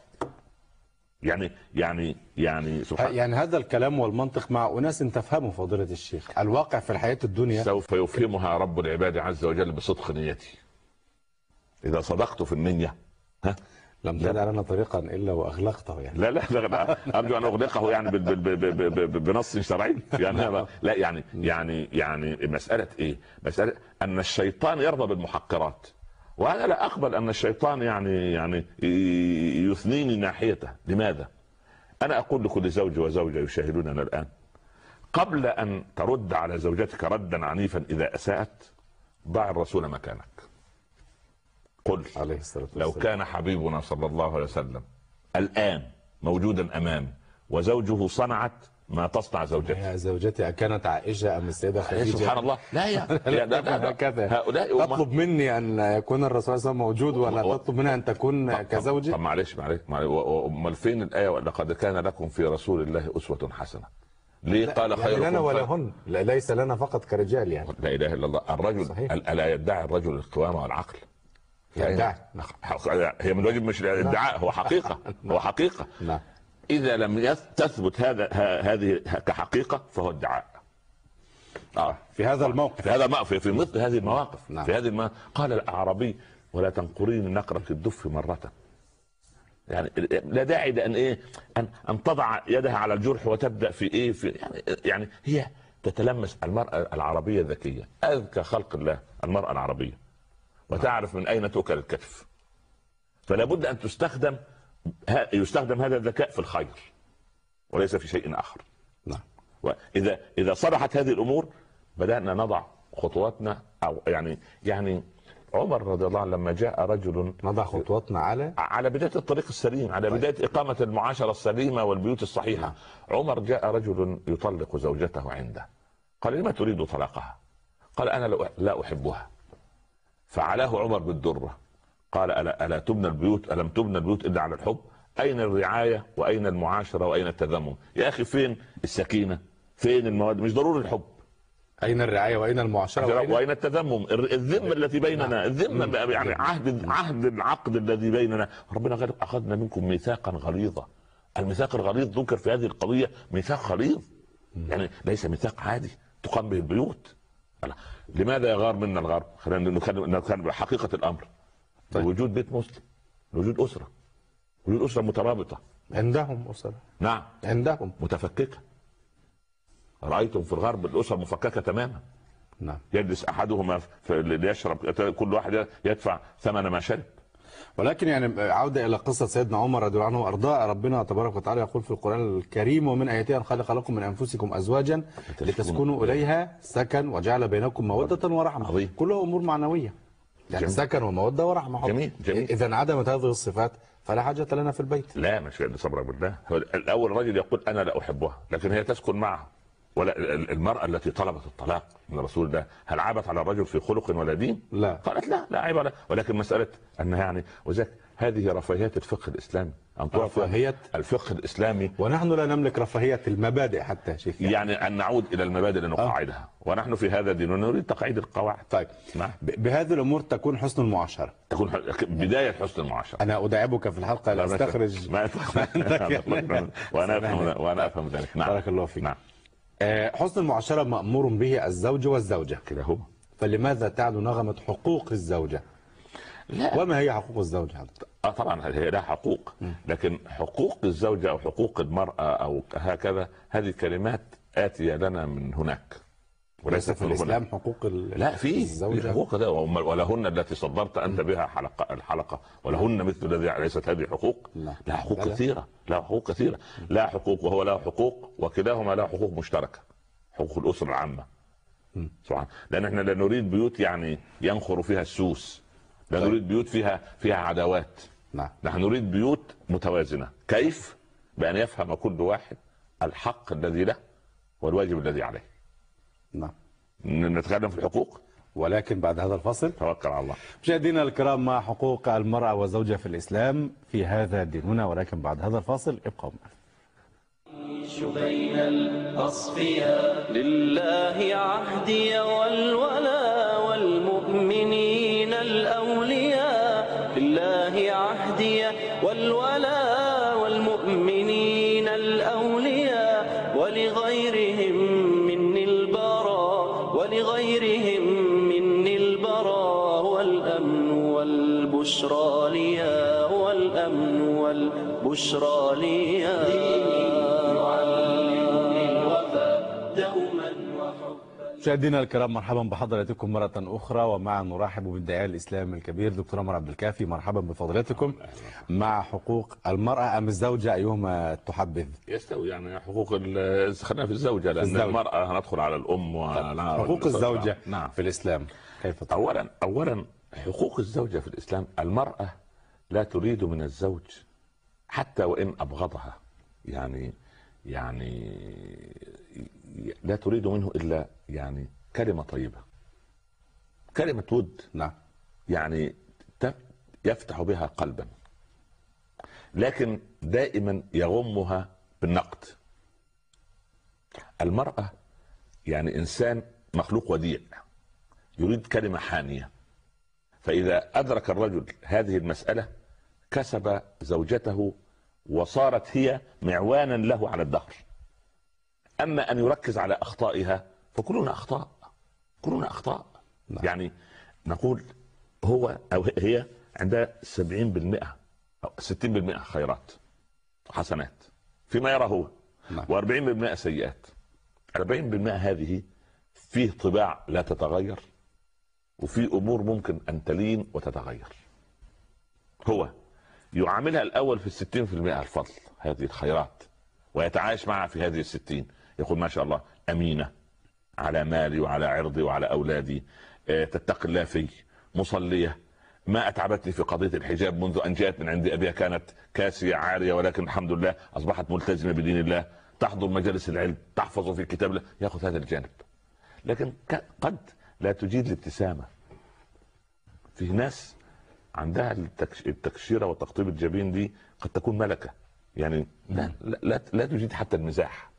يعني سبحان. يعني هذا الكلام والمنطق مع أناس تفهموا فضيلة الشيخ الواقع في الحياة الدنيا سوف يفهمها رب العباد عز وجل بصدق نيتي. إذا صدقت في النية لم تدع لنا طريقا الا واغلقته يعني. لا ارجو ان اغلقه يعني بنص شرعي يعني. لا يعني مساله ايه؟ مساله ان الشيطان يرضى بالمحقرات، وانا لا اقبل ان الشيطان يعني يثنيني ناحيته. لماذا؟ انا اقول لكل زوج وزوجه يشاهدوننا الان، قبل ان ترد على زوجتك ردا عنيفا اذا اساءت ضع الرسول مكانك. قل عليه الصلاة والسلام لو كان حبيبنا صلى الله عليه وسلم الآن موجودا أمامي وزوجه صنعت ما تصنع زوجتي. يا زوجتي أكانت عائشة أم السيدة خديجة؟ سبحان الله. لا هؤلاء تطلب مني أن يكون الرسول صلى الله عليه وسلم موجود ولا تطلب منها أن تكون كزوجي؟ طب معلش امال فين الآية لقد كان لكم في رسول الله أسوة حسنة؟ ليه قال خيركم لنا ولهن، ليس لنا فقط كرجال يعني. لا إله إلا الله. الرجل ألا يدعي الرجل القوامة والعقل؟ هي من واجب، مش الادعاء، هو حقيقة. هو حقيقة. نعم. إذا لم تثبت هذه كحقيقة فهو ادعاء. في هذا الموقف، في مثل هذه المواقف. نعم. في هذه قال الأعرابي ولا تنقرين نقرة الدف مرة. يعني لا داعي لأن إيه أن تضع يدها على الجرح وتبدأ في إيه يعني هي تتلمس. المرأة العربية ذكية، أذكى خلق الله المرأة العربية، وتعرف من أين تؤكل الكتف. فلا بد أن يستخدم هذا الذكاء في الخير وليس في شيء آخر. نعم. وإذا صلحت هذه الأمور بدأنا نضع خطواتنا، أو يعني عمر رضي الله عنه لما جاء رجل نضع خطواتنا على بداية الطريق السليم، على بداية إقامة المعاشرة السليمة والبيوت الصحيحة. نعم. عمر جاء رجل يطلق زوجته عنده، قال لما تريد طلاقها؟ قال أنا لا أحبها. فعلاه عمر بالدرة، قال ألا تبنى البيوت، ألم تبنى البيوت إلا على الحب؟ أين الرعاية وأين المعاشرة وأين التذمم؟ يا أخي فين السكينة؟ فين المواد؟ مش ضروري الحب. أين الرعاية وأين المعاشرة وأين التذمم؟ الذمة التي بيننا، الذمة يعني عهد العقد الذي بيننا. ربنا قال أخذنا منكم ميثاقا غليظا. الميثاق الغليظ ذكر في هذه القضية، ميثاق غليظ يعني ليس ميثاق عادي تقام به البيوت. لماذا يغار منا الغرب؟ خلينا نتكلم بحقيقة الأمر. طيب. وجود بيت مسلم، وجود أسرة، وجود أسرة مترابطة. عندهم أسرة، نعم عندهم متفككة. رأيتم في الغرب الأسرة مفككة تماما. نعم. يجلس أحدهما ليشرب، كل واحد يدفع ثمن ما شرب. ولكن يعني عودة إلى قصة سيدنا عمر رضي الله عنه وأرضاه، ربنا تبارك وتعالى يقول في القرآن الكريم: ومن آياته أن خلق لكم من أنفسكم أزواجا لتسكنوا إليها سكن وجعل بينكم مودة ورحمة. كلها أمور معنوية يعني جميل. سكن ومودة ورحمة. جميل. إذا انعدمت هذه الصفات فلا حاجة لنا في البيت. لا مش صبرك بالله. الأول الرجل يقول أنا لا أحبها، لكن هي تسكن معه. ولا المرأة التي طلبت الطلاق من الرسول ده هل عابت على الرجل في خلق ولا دين؟ لا. قالت لا عيب على، ولكن مسألة أنها يعني وذلك هذه رفاهيات الفقه الإسلامي. رفاهية الفقه الإسلامي، ونحن لا نملك رفاهية المبادئ حتى شيخ. يعني أن نعود إلى المبادئ لنقاعدها. ونحن في هذا ديننا نريد تقعيد القواعد. طيب نعم. بهذه الأمور تكون حسن المعاشرة، تكون بداية حسن المعاشرة. أنا أداعبك في الحلقة لأستخرج وأنا أفهم ذلك. نعم. بارك الله فيك. نعم. حسن المعاشرة مأمور به الزوج والزوجة كده هو. فلماذا تعلو نغمة حقوق الزوجة؟ لا. وما هي حقوق الزوجة؟ طبعا هي لها حقوق، لكن حقوق الزوجة أو حقوق المرأة أو هكذا هذه كلمات آتية لنا من هناك، وليس في الإسلام حقوق لا في الزوجة. حقوق ده ولهن التي صدرت أنت بها الحلقة ولهن مثل الذي. ليست هذه حقوق؟ لا حقوق كثيرة، لا حقوق كثيرة، لا حقوق وهو له حقوق، وكلاهما له حقوق مشتركة. حقوق الأسرة العامة سبحان، لأن احنا لا نريد بيوت يعني ينخر فيها السوس، لا نريد بيوت فيها عداوات. نحن نريد بيوت متوازنة. كيف؟ بأن يفهم كل واحد الحق الذي له والواجب الذي عليه. نعم. نتكلم في الحقوق ولكن بعد هذا الفصل. توكل على الله. مشاهدينا الكرام، مع حقوق المرأة والزوجة في الإسلام في هذا ديننا، ولكن بعد هذا الفاصل ابقوا معنا. بين الأصفياء لله عهدي والولا والمؤمنين الأولياء، لله عهدي والولا والمؤمنين الأولياء، ولغيرهم مني البراء، ولغيرهم مني البراء، والأمن والبشرى ليا، والأمن والبشرى ليا. مشاهدينا الكرام، مرحبا بحضراتكم مرة أخرى، ومع نرحب بالداعية الإسلامي الكبير دكتور عمر عبد الكافي. مرحبا بفضلاتكم. مع حقوق المرأة أم الزوجة أيهما تحبذ؟ يستوي يعني حقوق خلينا في الزوجة، لأن المرأة هندخل على الأم حقوق الزوجة نعم. في الإسلام كيف تقول؟ أولا حقوق الزوجة في الإسلام، المرأة لا تريد من الزوج حتى وإن أبغضها، يعني لا تريد منه إلا يعني كلمة طيبة، كلمة ود. نعم. يعني يفتح بها قلبا، لكن دائما يغمها بالنقد. المرأة يعني إنسان مخلوق وديع، يريد كلمة حانية، فإذا أدرك الرجل هذه المسألة كسب زوجته وصارت هي معوانا له على الدهر. أما أن يركز على أخطائها فكلنا أخطاء، كلنا أخطاء. يعني نقول هو أو هي عندها 70% أو 60% خيرات حسنات فيما يرى هو، و40% سيئات. 40% هذه فيه طباع لا تتغير، وفي أمور ممكن أن تلين وتتغير. هو يعاملها الأول في 60% الفضل هذه الخيرات، ويتعايش معها في هذه 60. يقول ما شاء الله أمينة على مالي وعلى عرضي وعلى أولادي، تتقي الله في، مصلية، ما أتعبتني في قضية الحجاب منذ أن جاءت من عند أبيها، كانت كاسية عارية ولكن الحمد لله أصبحت ملتزمة بدين الله، تحضر مجالس العلم، تحفظ في كتاب الله، يأخذ هذا الجانب. لكن قد لا تجيد الابتسامة. في ناس عندها التكشيرة وتقطيب الجبين دي قد تكون ملكة، يعني لا تجيد حتى المزاح.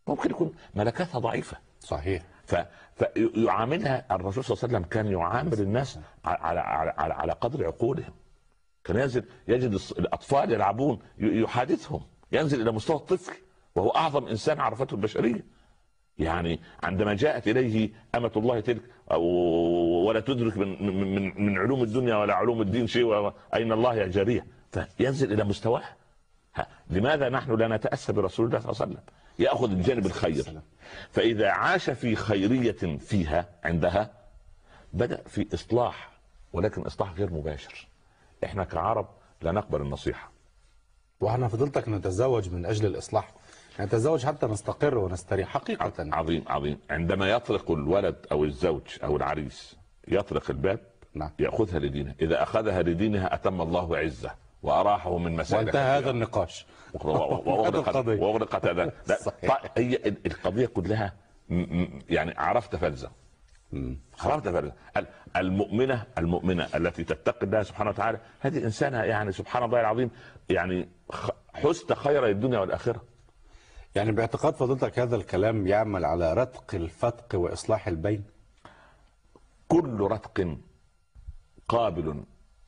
ممكن يكون ملكاتها ضعيفة. صحيح. فيعاملها الرسول صلى الله عليه وسلم، كان يعامل الناس على قدر عقولهم. كان ينزل يجد الأطفال يلعبون يحادثهم، ينزل إلى مستوى الطفل وهو أعظم إنسان عرفته البشرية. يعني عندما جاءت إليه أمة الله تلك ولا تدرك من علوم الدنيا ولا علوم الدين شيء، أين الله يا جارية، فينزل إلى مستواه. لماذا نحن لا نتأسى برسول الله صلى الله عليه وسلم؟ يأخذ الجانب الخير، فإذا عاش في خيرية فيها عندها بدأ في إصلاح، ولكن إصلاح غير مباشر. إحنا كعرب لا نقبل النصيحة، واحنا فضلتك نتزوج من أجل الإصلاح، نتزوج حتى نستقر ونستريح حقيقة. عظيم عظيم. عندما يطرق الولد أو الزوج أو العريس يطرق الباب، نعم، يأخذها لدينه، إذا أخذها لدينها أتم الله عزه وأراحه من مسائل. وانتهى هذا النقاش وأغلقت هذا. هي القضية كلها يعني عرفت فلزة. عرفت فلزة. المؤمنة التي تتقي الله سبحانه وتعالى، هذه إنسانة يعني سبحان الله العظيم، يعني حست خير الدنيا والآخرة. يعني باعتقاد فضيلتك هذا الكلام يعمل على رتق الفتق وإصلاح البين؟ كل رتق قابل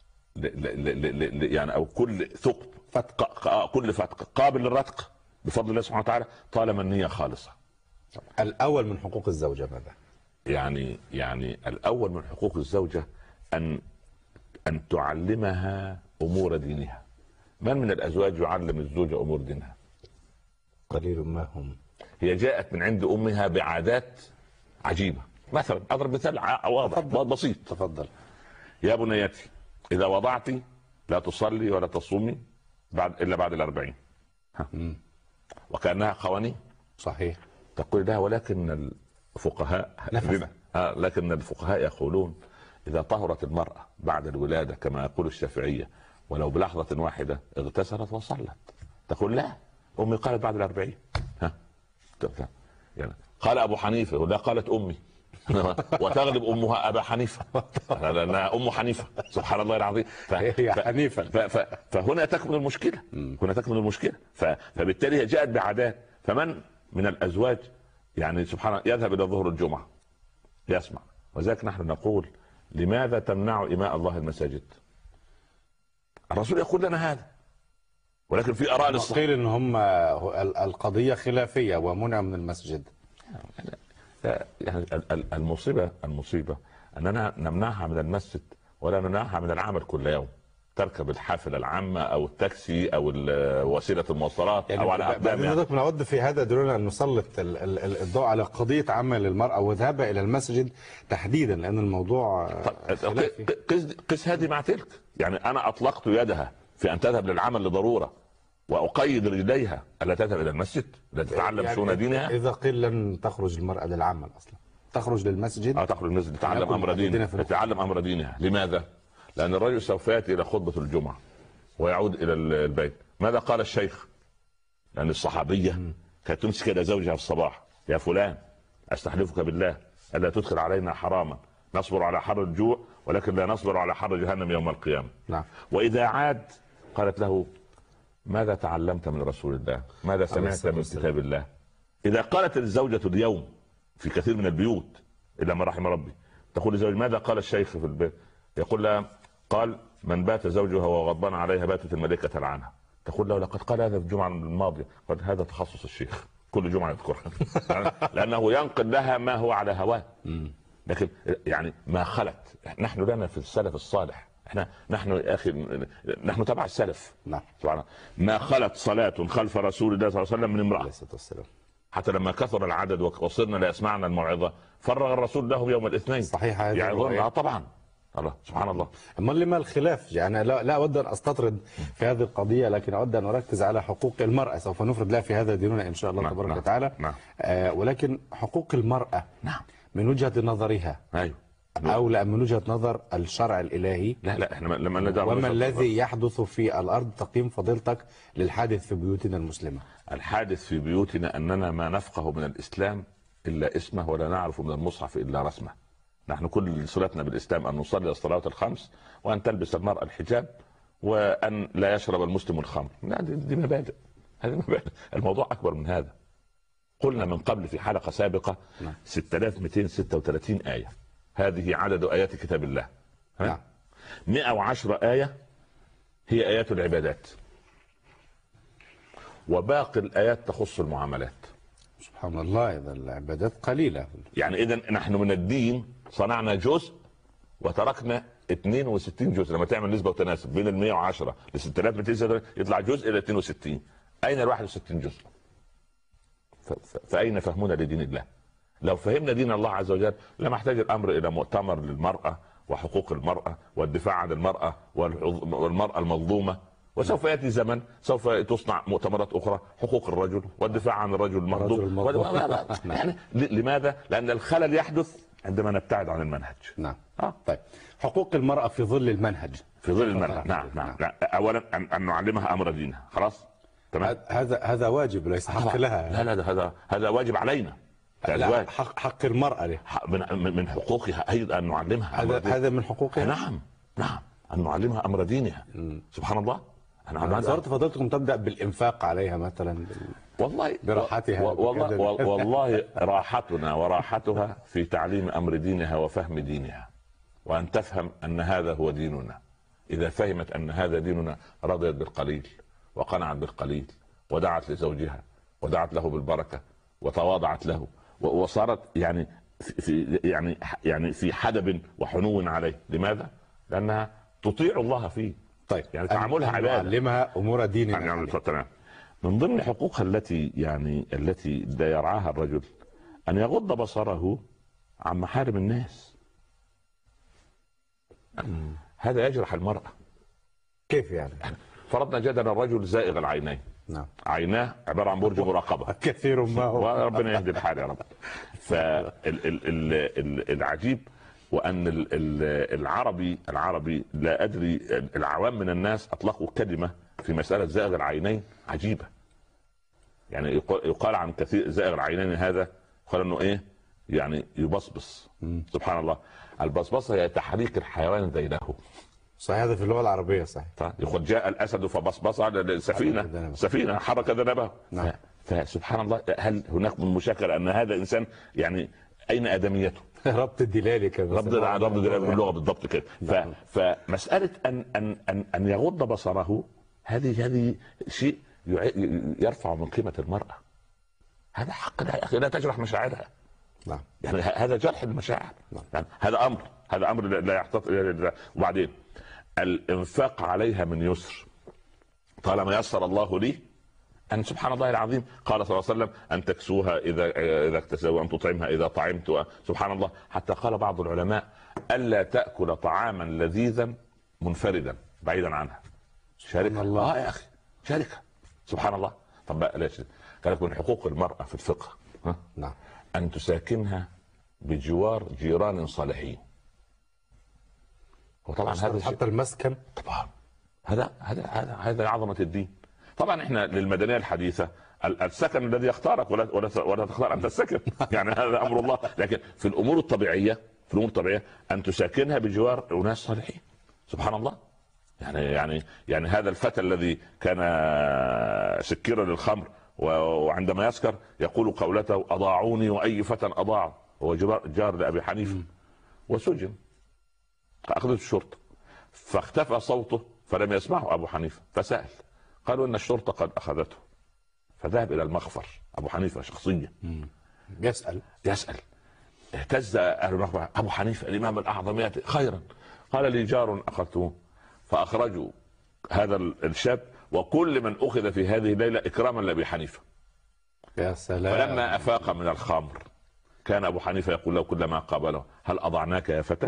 يعني، او كل ثقب فتق، كل فتق قابل للرتق بفضل الله سبحانه وتعالى طالما النية خالصة. الأول من حقوق الزوجة ماذا؟ يعني الأول من حقوق الزوجة أن تعلمها أمور دينها. من الأزواج يعلم الزوجة أمور دينها؟ قليل ما هم. هي جاءت من عند أمها بعادات عجيبة. مثلا أضرب مثال واضح بسيط. تفضل. يا بنيتي إذا وضعت لا تصلي ولا تصومي إلا بعد 40. وكأنها قوانين. صحيح. تقول لها ولكن الفقهاء لكن الفقهاء يقولون إذا طهرت المرأة بعد الولادة كما يقول الشافعية ولو بلحظة واحدة اغتسلت وصلت. تقول لا، أمي قالت بعد 40. يعني قال أبو حنيفة ولا قالت أمي وتغلب أمها أبا حنيفة لأنها أم حنيفة سبحان الله العظيم. فهنا تكمن المشكلة. هنا تكمن المشكلة. فبالتالي هي جاءت بعادات. فمن من الأزواج يعني سبحان الله يذهب إلى ظهر الجمعة يسمع، وذلك نحن نقول لماذا تمنع إماء الله المساجد؟ الرسول يقول لنا هذا، ولكن في آراء للصحابة قيل إن هم القضية خلافية ومنع من المسجد. يعني المصيبة أننا نمنعها من المسجد ولا نمنعها من العمل كل يوم. تركب الحافلة العامة أو التاكسي أو وسيلة المواصلات يعني أو على أقدامها. حضرتك بنود في هذا دلوقتي أن نسلط الضوء على قضية عمل المرأة وذهابها إلى المسجد تحديدا، لأن الموضوع قس هذه مع تلك. يعني أنا أطلقت يدها في أن تذهب للعمل لضرورة وأقيد رجليها ألا تذهب إلى المسجد لتتعلم يعني شؤون دينها. إذا قيل لن تخرج المرأة للعمل أصلا، تخرج للمسجد. تخرج للمسجد تتعلم أمر دينها. تتعلم أمر دينها. لماذا؟ لأن الرجل سوف يأتي إلى خطبة الجمعة ويعود إلى البيت. ماذا قال الشيخ؟ لأن الصحابية كانت تمسك إلى زوجها في الصباح: يا فلان أستحلفك بالله ألا تدخل علينا حراما، نصبر على حر الجوع ولكن لا نصبر على حر جهنم يوم القيامة. نعم. وإذا عاد قالت له: ماذا تعلمت من رسول الله؟ ماذا سمعت من كتاب الله؟ إذا قالت الزوجة اليوم في كثير من البيوت إلا ما رحم ربي تقول لزوج: ماذا قال الشيخ في البيت؟ يقول لها: قال من بات زوجها وغضبان عليها باتت الملائكة تلعنها. تقول له: لقد قال هذا في الجمعة الماضية. قال: هذا تخصص الشيخ، كل جمعة يذكرها لأنه ينقل لها ما هو على هواه. لكن يعني ما خلت. نحن لنا في السلف الصالح، نحن يا أخي نحن تبع السلف. نعم. ما خلت صلاة خلف رسول الله صلى الله عليه وسلم من امرأة. حتى لما كثر العدد وصرنا لا يسمعنا الموعظة فرغ الرسول لهم يوم الاثنين. صحيح. يعني طبعا الله سبحان الله. أما لما الخلاف؟ يعني لا أود أن أستطرد في هذه القضية، لكن أود أن أركز على حقوق المرأة. سوف نفرد لها في هذا ديننا إن شاء الله تبارك وتعالى. ولكن حقوق المرأة من وجهة نظرها، أيوه، أو لا من وجهة نظر الشرع الإلهي. لا احنا لما وما الذي يحدث في الأرض تقييم فضيلتك للحادث في بيوتنا المسلمة؟ الحادث في بيوتنا أننا ما نفقه من الإسلام إلا اسمه ولا نعرف من المصحف إلا رسمه. نحن كل صلتنا بالإسلام أن نصلي الصلوات الخمس وأن تلبس المرأة الحجاب وأن لا يشرب المسلم الخمر. دي مبادئ. هذه مبادئ. الموضوع أكبر من هذا. قلنا من قبل في حلقة سابقة 6236 آية، هذه عدد آيات كتاب الله. 110 آية هي آيات العبادات، وباقي الآيات تخص المعاملات. سبحان الله، إذا العبادات قليلة. يعني إذا نحن من الدين صنعنا جزء وتركنا 62 جزء. لما تعمل نسبة وتناسب بين ال 110 ل 6200 يطلع جزء إلى 62. أين ال 61 جزء؟ فأين فهمنا لدين الله؟ لو فهمنا دين الله عز وجل لما احتاج الأمر إلى مؤتمر للمرأة وحقوق المرأة والدفاع عن المرأة والمرأة المظلومة، وسوف يأتي زمن سوف تصنع مؤتمرات أخرى حقوق الرجل والدفاع عن الرجل المظلوم. يعني لماذا؟ لأن الخلل يحدث عندما نبتعد عن المنهج. نعم. طيب، حقوق المرأة في ظل المنهج. في ظل المنهج. نعم. أولا أن نعلمها أمر دينها. خلاص تمام. هذا واجب وليس حق لها. لا هذا واجب علينا. لا، حق المرأة له. من حقوقها أيضا أن نعلمها. هذا من حقوقها. نعم أن نعلمها أمر دينها. سبحان الله. صارت فضيلتكم تبدأ بالإنفاق عليها مثلا والله براحتها. والله راحتنا وراحتها في تعليم أمر دينها وفهم دينها، وأن تفهم أن هذا هو ديننا. إذا فهمت أن هذا ديننا رضيت بالقليل وقنعت بالقليل ودعت لزوجها ودعت له بالبركة وتواضعت له وصارت يعني في حدب وحنو عليه. لماذا؟ لأنها تطيع الله فيه. طيب، يعني تعاملها عبادة، علمها أمور ديننا. يعني من ضمن حقوقها التي لا يرعاها الرجل أن يغض بصره عن محارم الناس. هذا يجرح المرأة. كيف يعني؟ فرضنا جدلا الرجل زائغ العينين. نعم. عيناه عبارة عن برج مراقبة. كثير ما هو. وربنا يهدي الحال يا رب. فالعجيب وأن العربي لا أدري، العوام من الناس أطلقوا كلمة في مسألة زائغ العينين عجيبة. يعني يقال عن كثير زائغ العينين هذا قال انه ايه؟ يعني يبصبص. سبحان الله. البصبصة هي تحريك الحيوان ذيله. صحيح، هذا في اللغة العربية صحيح. يقول جاء الأسد فبصبص على سفينة حرك ذنبه. نعم. فسبحان الله، هل هناك من مشاكل أن هذا إنسان؟ يعني أين آدميته؟ ربط الدلالي كذا. ربط الدلالي باللغة بالضبط كده. فمسألة أن يغض بصره هذه شيء يرفع من قيمة المرأة. هذا حق يا أخي، لا تجرح مشاعرها. نعم. يعني هذا جرح المشاعر. يعني هذا أمر لا يحتاط. وبعدين الإنفاق عليها من يسر، طالما يسر الله لي. أن سبحان الله العظيم قال صلى الله عليه وسلم أن تكسوها إذا اكتسوا، وأن تطعمها إذا طعمت. سبحان الله. حتى قال بعض العلماء ألا تأكل طعاما لذيذا منفردا بعيدا عنها. شاركها. الله يا أخي، شاركها. سبحان الله. طب بقى ليش؟ كانت من حقوق المرأة في الفقه نعم أن تساكنها بجوار جيران صالحين. وطبعا هذا حتى المسكن طبعا هذا عظمة الدين. طبعا احنا للمدنية الحديثة السكن الذي يختارك ولا تختار ان تسكن. يعني هذا امر الله. لكن في الامور الطبيعية ان تساكنها بجوار اناس صالحين. سبحان الله. يعني هذا الفتى الذي كان سكيرا للخمر وعندما يسكر يقول قولته اضاعوني واي فتى اضاع، هو جار لابي حنيفه وسجن. اخذته الشرطه فاختفى صوته فلم يسمعه ابو حنيفه، فسال قالوا ان الشرطه قد اخذته، فذهب الى المخفر ابو حنيفه شخصيا يسال اهتز اهل المخفر. ابو حنيفه الامام الاعظم ياتي خيرا. قال لي جار اخذتوه، فاخرجوا هذا الشاب وكل من اخذ في هذه الليله اكراما لابي حنيفه. يا سلام. فلما افاق من الخمر كان ابو حنيفه يقول له كلما قابله هل اضعناك يا فتى؟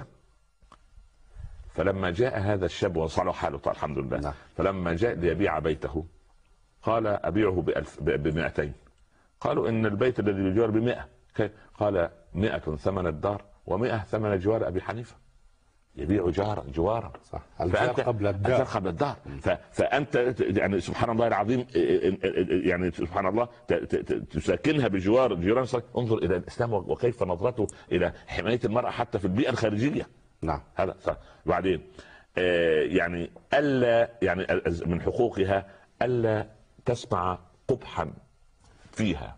فلما جاء هذا الشاب وصلح حاله الحمد لله. نعم. فلما جاء ليبيع بيته قال أبيعه ب200. قالوا إن البيت الذي بجوار ب100. قال 100 ثمن الدار و100 ثمن جوار أبي حنيفة. يبيع جوارا. صح. الجار قبل الدار. فأنت يعني سبحان الله العظيم، يعني سبحان الله تساكنها بجوار جيران. انظر إلى الإسلام وكيف نظرته إلى حماية المرأة حتى في البيئة الخارجية. نعم. هذا صح. بعدين يعني ألا يعني من حقوقها ألا تسمع قبحا فيها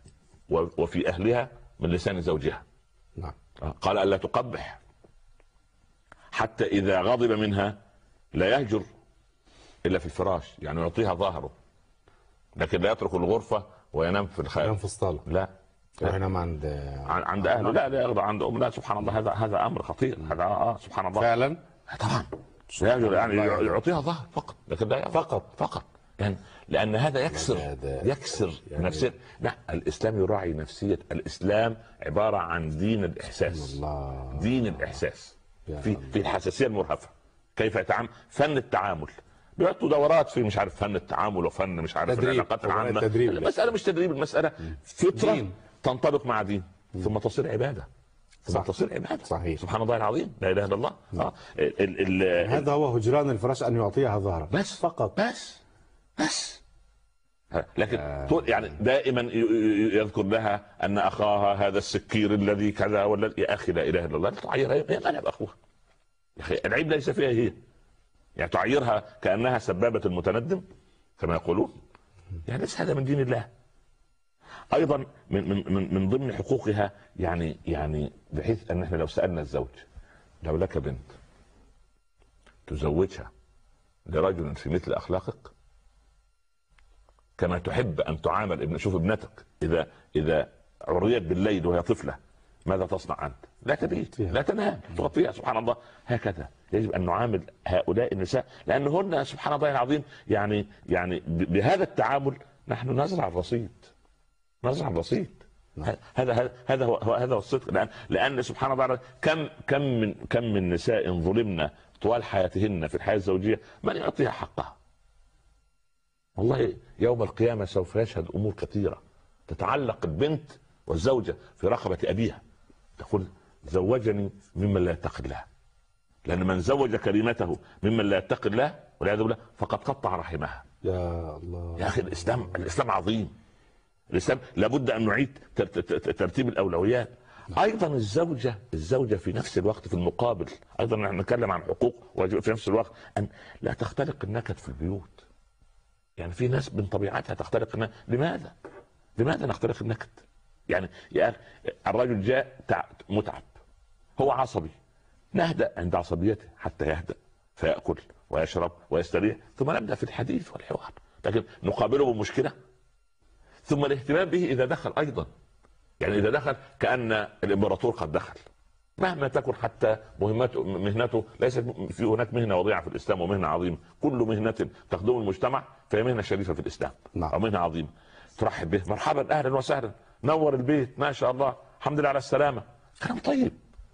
وفي أهلها من لسان زوجها. نعم. قال ألا تقبح، حتى إذا غضب منها لا يهجر إلا في الفراش، يعني يعطيها ظهره، لكن لا يترك الغرفة وينام في الخارج، ينام في الصالة، لا ينام عند أهله، لا يرضى عند أم، لا سبحان الله، هذا أمر خطير، هذا سبحان الله فعلا طبعا. يعني يعطيها ظهر فقط، لكن لا فقط يعني، لأن هذا يكسر يعني نفسية. لا، الإسلام يراعي نفسية. الإسلام عبارة عن دين الإحساس، دين الإحساس في الحساسية المرهفة. كيف يتعامل، فن التعامل، بيعطوا دورات في مش عارف فن التعامل وفن مش عارف العلاقات العامة. المسألة مش تدريب، المسألة فطرة تنطبق مع دين، ثم تصير عبادة، ثم تصير عبادة. صحيح. سبحان الله العظيم، لا إله إلا الله. هذا هو هجران الفراش، أن يعطيها ظهره بس فقط، بس. لكن يعني دائما يذكر لها ان اخاها هذا السكير الذي كذا ولا، يا اخي لا اله الا الله، تعيرها هي مالها باخوها يا اخي، العيب ليس فيها هي، يعني تعيرها كانها سبابه المتندم كما يقولون، يعني ليس هذا من دين الله. ايضا من ضمن حقوقها، يعني بحيث ان احنا لو سالنا الزوج، لو لك بنت تزوجها لرجل في مثل اخلاقك، كما تحب ان تعامل شوف ابنتك اذا عريت بالليل وهي طفله، ماذا تصنع انت؟ لا تبيت، لا تنام، تغطيها، سبحان الله. هكذا يجب ان نعامل هؤلاء النساء، لانهن سبحان الله العظيم يعني بهذا التعامل نحن نزرع الرصيد. هذا هو الصدق. لان سبحان الله كم من نساء ظلمنا طوال حياتهن في الحياه الزوجيه، من يعطيها حقها. والله يوم القيامة سوف يشهد أمور كثيرة تتعلق البنت والزوجة في رقبة أبيها، تقول زوجني ممن لا يتقي الله، لأن من زوج كلمته ممن لا يتقي الله والعياذ بالله فقد قطع رحمها. يا الله يا أخي، الإسلام عظيم. الإسلام لابد أن نعيد ترتيب الأولويات. أيضا الزوجة في نفس الوقت في المقابل، أيضا نحن نتكلم عن حقوق وواجب في نفس الوقت، أن لا تختلق النكد في البيوت. يعني في ناس من طبيعتها تخترق النكد. لماذا نخترق النكد؟ يعني الرجل جاء متعب، هو عصبي، نهدأ عند عصبيته حتى يهدأ فيأكل ويشرب ويستريح، ثم نبدأ في الحديث والحوار. لكن نقابله بمشكلة، ثم الاهتمام به إذا دخل أيضا، يعني إذا دخل كأن الإمبراطور قد دخل، مهما تكن حتى مهنته ليست في هناك مهنة وضيعة في الإسلام ومهنة عظيمة، كل مهنة تخدم المجتمع فهي مهنة شريفة في الإسلام. نعم. أو مهنة عظيمة، ترحب به، مرحبا أهلا وسهلا، نور البيت، ما شاء الله، الحمد لله على السلامة، كلام طيب.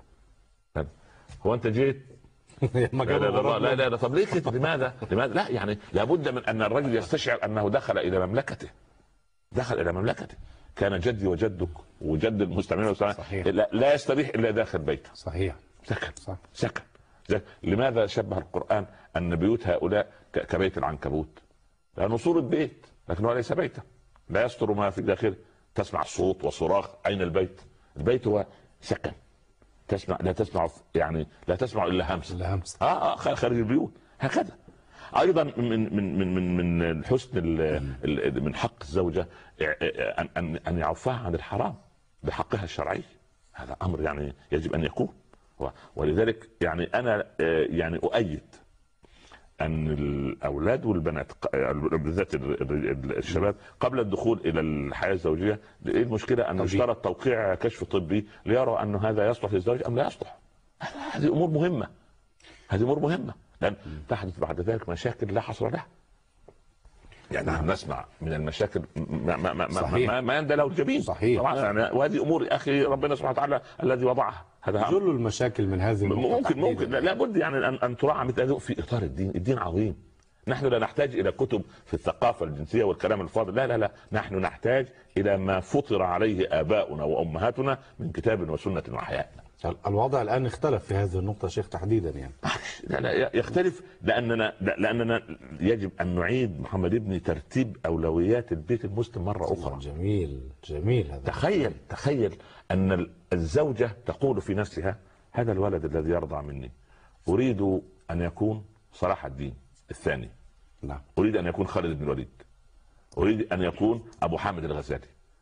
هو أنت جيت لا طب ليه كده؟ لماذا؟ لا، يعني لابد من أن الرجل يستشعر أنه دخل إلى مملكته. كان جدي وجدك وجد المستمعين والمستمعين لا يستريح الا داخل بيته. صحيح. سكن. لماذا شبه القرآن ان بيوت هؤلاء كبيت العنكبوت؟ لانه صورة بيت لكنه ليس بيتا، لا يستر ما في داخله، تسمع الصوت وصراخ. اين البيت؟ البيت هو سكن، تسمع لا تسمع الا همس. خارج البيوت. هكذا ايضا من الحسن من حق الزوجه ان يعفها عن الحرام بحقها الشرعي. هذا امر يعني يجب ان يكون. ولذلك يعني انا يعني اؤيد ان الاولاد والبنات بالذات الشباب قبل الدخول الى الحياه الزوجيه، ايه المشكله ان يشترط توقيع كشف طبي ليروا ان هذا يصلح للزواج ام لا يصلح. هذه امور مهمه، لأن تحدث بعد ذلك مشاكل لا حصر لها. يعني نحن نسمع من المشاكل ما يندى له الجبين. صحيح. طبعا يعني، وهذه امور اخي ربنا سبحانه وتعالى الذي وضعها. هذا جل المشاكل من هذه ممكن لابد يعني ان تراعى مثل هذا في اطار الدين عظيم. نحن لا نحتاج الى كتب في الثقافه الجنسيه والكلام الفاضل، لا، نحن نحتاج الى ما فطر عليه اباؤنا وامهاتنا من كتاب وسنه وحياء. الوضع الآن اختلف في هذه النقطة شيخ تحديدا يعني. لا يختلف، لأننا يجب أن نعيد محمد ابني ترتيب أولويات البيت المسلم مرة أخرى. جميل هذا. تخيل أن الزوجة تقول في نفسها هذا الولد الذي يرضع مني أريد أن يكون صلاح الدين الثاني. نعم. أريد أن يكون خالد بن الوليد، أريد أن يكون أبو حامد الغزالي،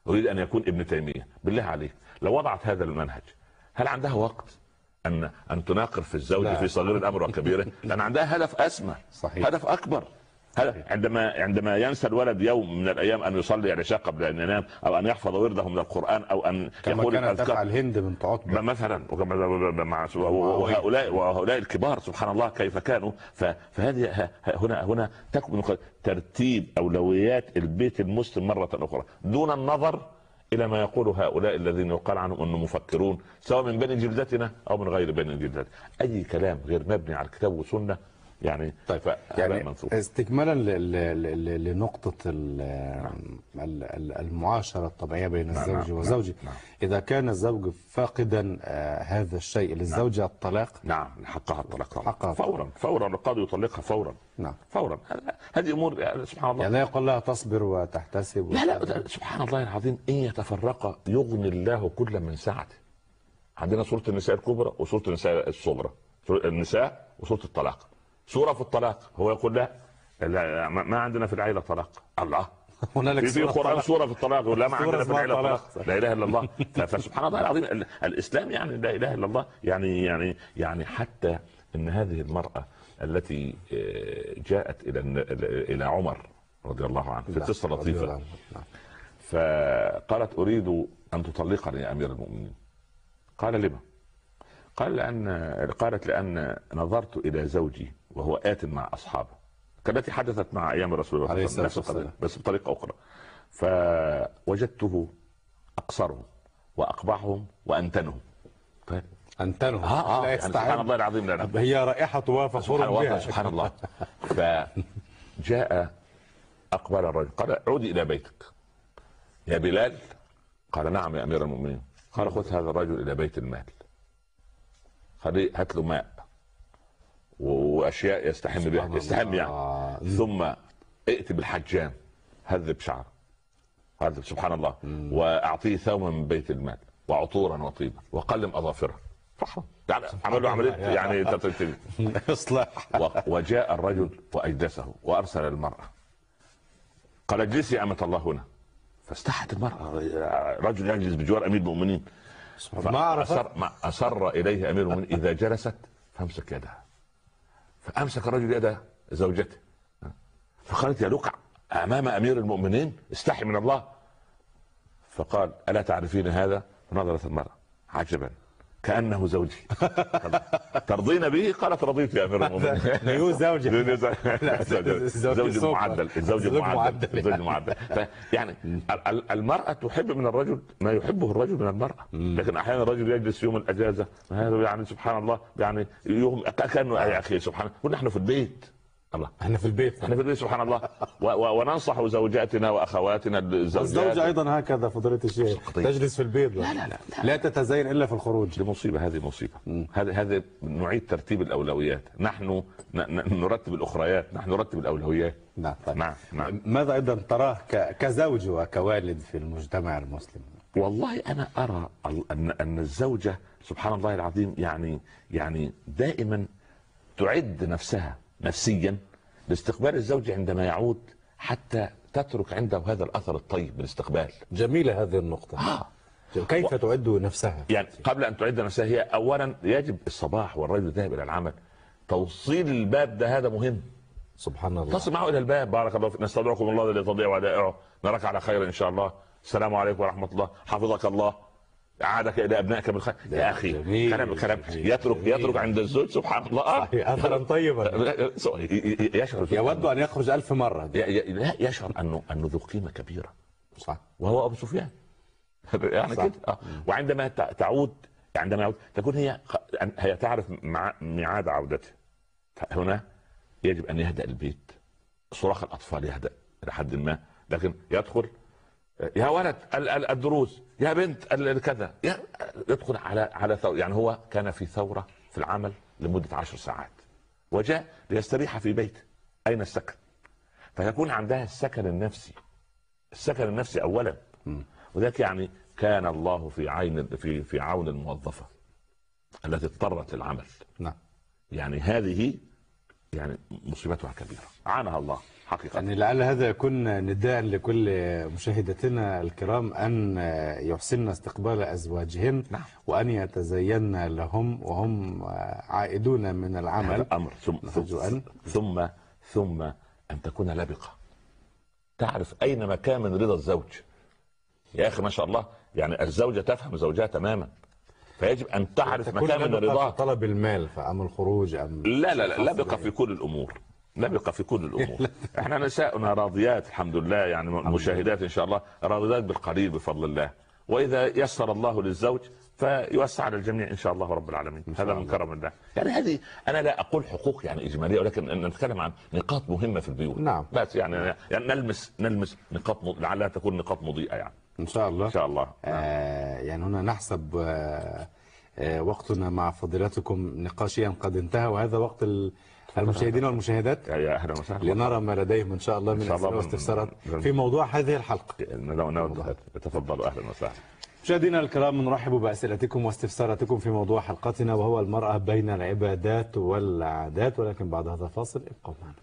اريد ان يكون ابن تيميه. بالله عليك لو وضعت هذا المنهج هل عندها وقت ان تناقر في الزوج في صغير الامر وكبيره؟ لان عندها هدف اسمى، صحيح. هدف اكبر. عندما ينسى الولد يوم من الايام ان يصلي العشاء قبل ان ينام، او ان يحفظ ورده من القران، او ان كما كانت تفعل هند بنت عتبة مثلا، وهؤلاء الكبار سبحان الله كيف كانوا. فهذه هنا تكمن ترتيب اولويات البيت المسلم مره اخرى، دون النظر الى ما يقول هؤلاء الذين يقال عنهم انهم مفكرون، سواء من بني جلدتنا او من غير بني جلدتنا. اي كلام غير مبني على الكتاب والسنه يعني. طيب يعني استكمالا لنقطة المعاشرة الطبيعية بين الزوج وزوجه، إذا كان الزوج فاقدا هذا الشيء للزوجة الطلاق، نعم حقها الطلاق فورا القاضي يطلقها فورا. نعم فورا. هذه أمور سبحان الله، يعني لا يقول لها تصبر وتحتسب لا سبحان الله العظيم. إن يتفرق يغني الله كل من سعته. عندنا سورة النساء الكبرى وسورة النساء الصغرى، النساء وسورة الطلاق. سورة في الطلاق هو يقول لا ما عندنا في العائلة طلاق. الله هنالك في القرآن سورة في الطلاق ولا ما عندنا في العائلة طلاق. لا إله إلا الله. فسبحان الله العظيم الإسلام يعني لا إله إلا الله. يعني حتى إن هذه المرأة التي جاءت إلى عمر رضي الله عنه في قصة لطيفة، فقالت أريد أن تطلقني يا أمير المؤمنين. قال لما؟ قالت لأن نظرت إلى زوجي وهو آت مع أصحابه، كالتي حدثت مع أيام رسول الله عليه الصلاة والسلام بس بطريقة أخرى، فوجدته أقصرهم وأقبحهم وأنتنهم. أنتنهم يعني سبحان الله العظيم. هي رائحة وفخور بها سبحان الله. فجاء أقبل الرجل قال عودي إلى بيتك يا بلال. قال نعم يا أمير المؤمنين. قال خذ هذا الرجل إلى بيت المال، هات له ماء واشياء يستحم بها، يستحم يعني، ثم ائت بالحجام هذب شعر، هذا سبحان الله، واعطيه ثوما من بيت المال وعطورا وطيبا وقلم اظافره. يعني عملوا عمليه يعني اصلاح. وجاء الرجل واجلسه وارسل المراه قال اجلسي امة الله هنا. فاستحت المراه، رجل يجلس بجوار امير المؤمنين. ما أصر إليه أمير المؤمنين إذا جلست فامسك يدها، فأمسك الرجل يد زوجته فقالت يا لقع أمام أمير المؤمنين استحي من الله. فقال ألا تعرفين هذا؟ فنظرت المرأة عجبا كأنه زوجي. ترضين به؟ قالت رضيت يا أمير المؤمنين. نيو زوجي. زوج معدل. الزوج المعدل. يعني المرأة تحب من الرجل ما يحبه الرجل من المرأة، لكن أحيانا الرجل يجلس يوم الأجازة هذا يعني سبحان الله يعني يوم كأنه يا أخي سبحان الله ونحن في البيت. الله احنا في البيت سبحان الله. وننصح زوجاتنا واخواتنا الزوجة ايضا هكذا فضيلة الشيخ، تجلس في البيت لا تتزين الا في الخروج. دي مصيبه، هذه مصيبه. هذا نعيد ترتيب الاولويات. نحن نرتب الاخريات، نحن نرتب الاولويات. نعم. نعم. ماذا ايضا تراه كزوج وكوالد في المجتمع المسلم؟ والله انا ارى ان الزوجه سبحان الله العظيم يعني دائما تعد نفسها نفسيا لاستقبال الزوج عندما يعود، حتى تترك عنده هذا الاثر الطيب بالاستقبال. جميلة هذه النقطة. كيف تعد نفسها؟ يعني قبل ان تعد نفسها هي اولا يجب الصباح والرجل ذاهب الى العمل توصيل الباب ده، هذا مهم. سبحان الله. تصل معه الى الباب، بارك الله فيك، نستودعكم الله الذي تضيع ودائعه، نراك على خير ان شاء الله، السلام عليكم ورحمه الله، حفظك الله، عادك الى ابنائك بالخير. يا اخي كلام يترك عند الزوج سبحان الله اثرا طيبا. يشعر يود ان يخرج 1000 مرة. لا يشعر انه ذو قيمه كبيره. صح. وهو ابو سفيان يعني كده. وعندما تعود تكون هي تعرف ميعاد عودته. هنا يجب ان يهدأ البيت، صراخ الاطفال يهدأ الى حد ما، لكن يدخل يا ولد الدروس، يا بنت كذا، يدخل على ثورة. يعني هو كان في ثورة في العمل لمدة 10 ساعات وجاء ليستريح في بيته. أين السكن؟ فيكون عندها السكن النفسي أولا. وذلك يعني كان الله في عون الموظفة التي اضطرت للعمل. نعم. يعني هذه يعني مصيبتها كبيرة، عانها الله حقيقة. يعني لعل هذا يكون نداء لكل مشاهدتنا الكرام أن يحسن استقبال أزواجهن. نعم. وأن يتزين لهم وهم عائدون من العمل. هذا أمر. ثم أن تكون لبقة، تعرف أين مكان من رضا الزوج. يا أخي ما شاء الله، يعني الزوجة تفهم زوجها تماما، فيجب أن تعرف مكان من رضاها. طلب المال فأم الخروج أم لا لبقة في كل الأمور، لبقة في كل الأمور. احنا نساؤنا راضيات الحمد لله، يعني المشاهدات إن شاء الله راضيات بالقليل بفضل الله، وإذا يسر الله للزوج فيوسع على الجميع إن شاء الله رب العالمين. هذا من كرم الله. يعني هذه أنا لا أقول حقوق يعني إجمالية، ولكن نتكلم عن نقاط مهمة في البيوت. نعم. بس يعني نلمس نقاط لعلها تكون نقاط مضيئة يعني. إن شاء الله. إن شاء الله. يعني هنا نحسب وقتنا مع فضيلتكم نقاشيا قد انتهى، وهذا وقت المشاهدين والمشاهدات. يا أهلا وسهلا. لنرى ما لديهم إن شاء الله من أسئلة واستفسارات في موضوع هذه الحلقة. تفضلوا أهلا وسهلا. مشاهدينا الكرام، نرحب بأسئلتكم واستفساراتكم في موضوع حلقتنا، وهو المرأة بين العبادات والعادات، ولكن بعد هذا الفاصل ابقوا معنا.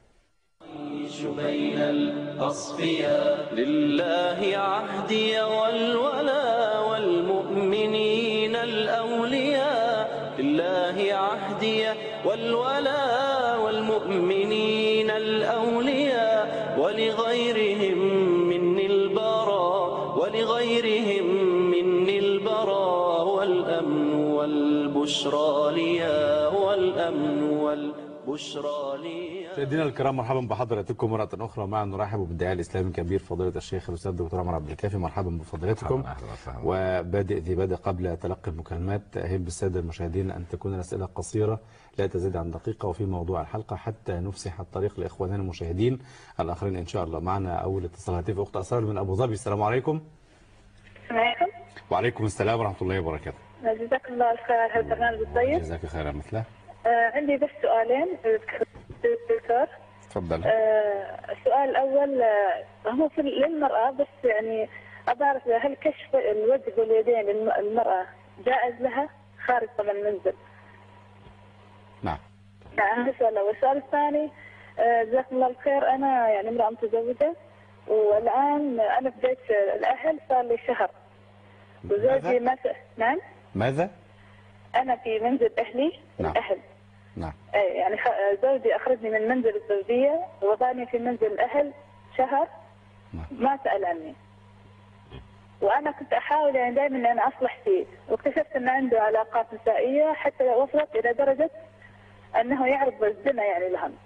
عيش بين الأصفياء، لله عهدي والولا والمؤمنين الأولياء، لله عهدي والولا والمؤمنين الأولياء، ولغيرهم مني البراء، ولغيرهم مني البراء، والأمن والبشرى ليا، والأمن والبشرى ليا. مشاهدينا الكرام، مرحبا بحضراتكم مرة أخرى. معنا نرحب بالداعية الإسلامي الكبير فضيلة الشيخ الأستاذ الدكتور عمر عبد الكافي. مرحبا بفضيلتكم. وبادئ ذي بدء قبل تلقي المكالمات، أهم بالسادة المشاهدين أن تكون الأسئلة قصيرة لا تزيد عن دقيقة وفي موضوع الحلقة، حتى نفسح الطريق لإخواننا المشاهدين الآخرين إن شاء الله. معنا أول اتصال هاتفي أخت أسرار من أبو ظبي. السلام عليكم. عليكم. وعليكم السلام ورحمة الله وبركاته. جزاك الله الخير على البرنامج الطيب. جزاك خيرا مثله. عندي بس سؤالين دكتور. تفضل. السؤال الأول هو للمرأة، بس يعني أعرف هل كشف الوجه واليدين للمرأة جائز لها خارج طبعا المنزل؟ نعم. هذا السؤال الأول. السؤال الثاني، جزاكم الله الخير، أنا يعني امرأة متزوجة، والآن أنا في بيت الأهل صار لي شهر، وزوجي نعم. ماذا؟ أنا في منزل أهلي. نعم. الأهل. نعم. يعني زوجي أخرجني من منزل الزوجية ووضعني في منزل الأهل شهر. نعم. ما سأل عني، وأنا كنت أحاول يعني دائما أن أنا أصلح فيه، واكتشفت أن عنده علاقات نسائية حتى وصلت إلى درجة أنه يعرض الزنا يعني لهم.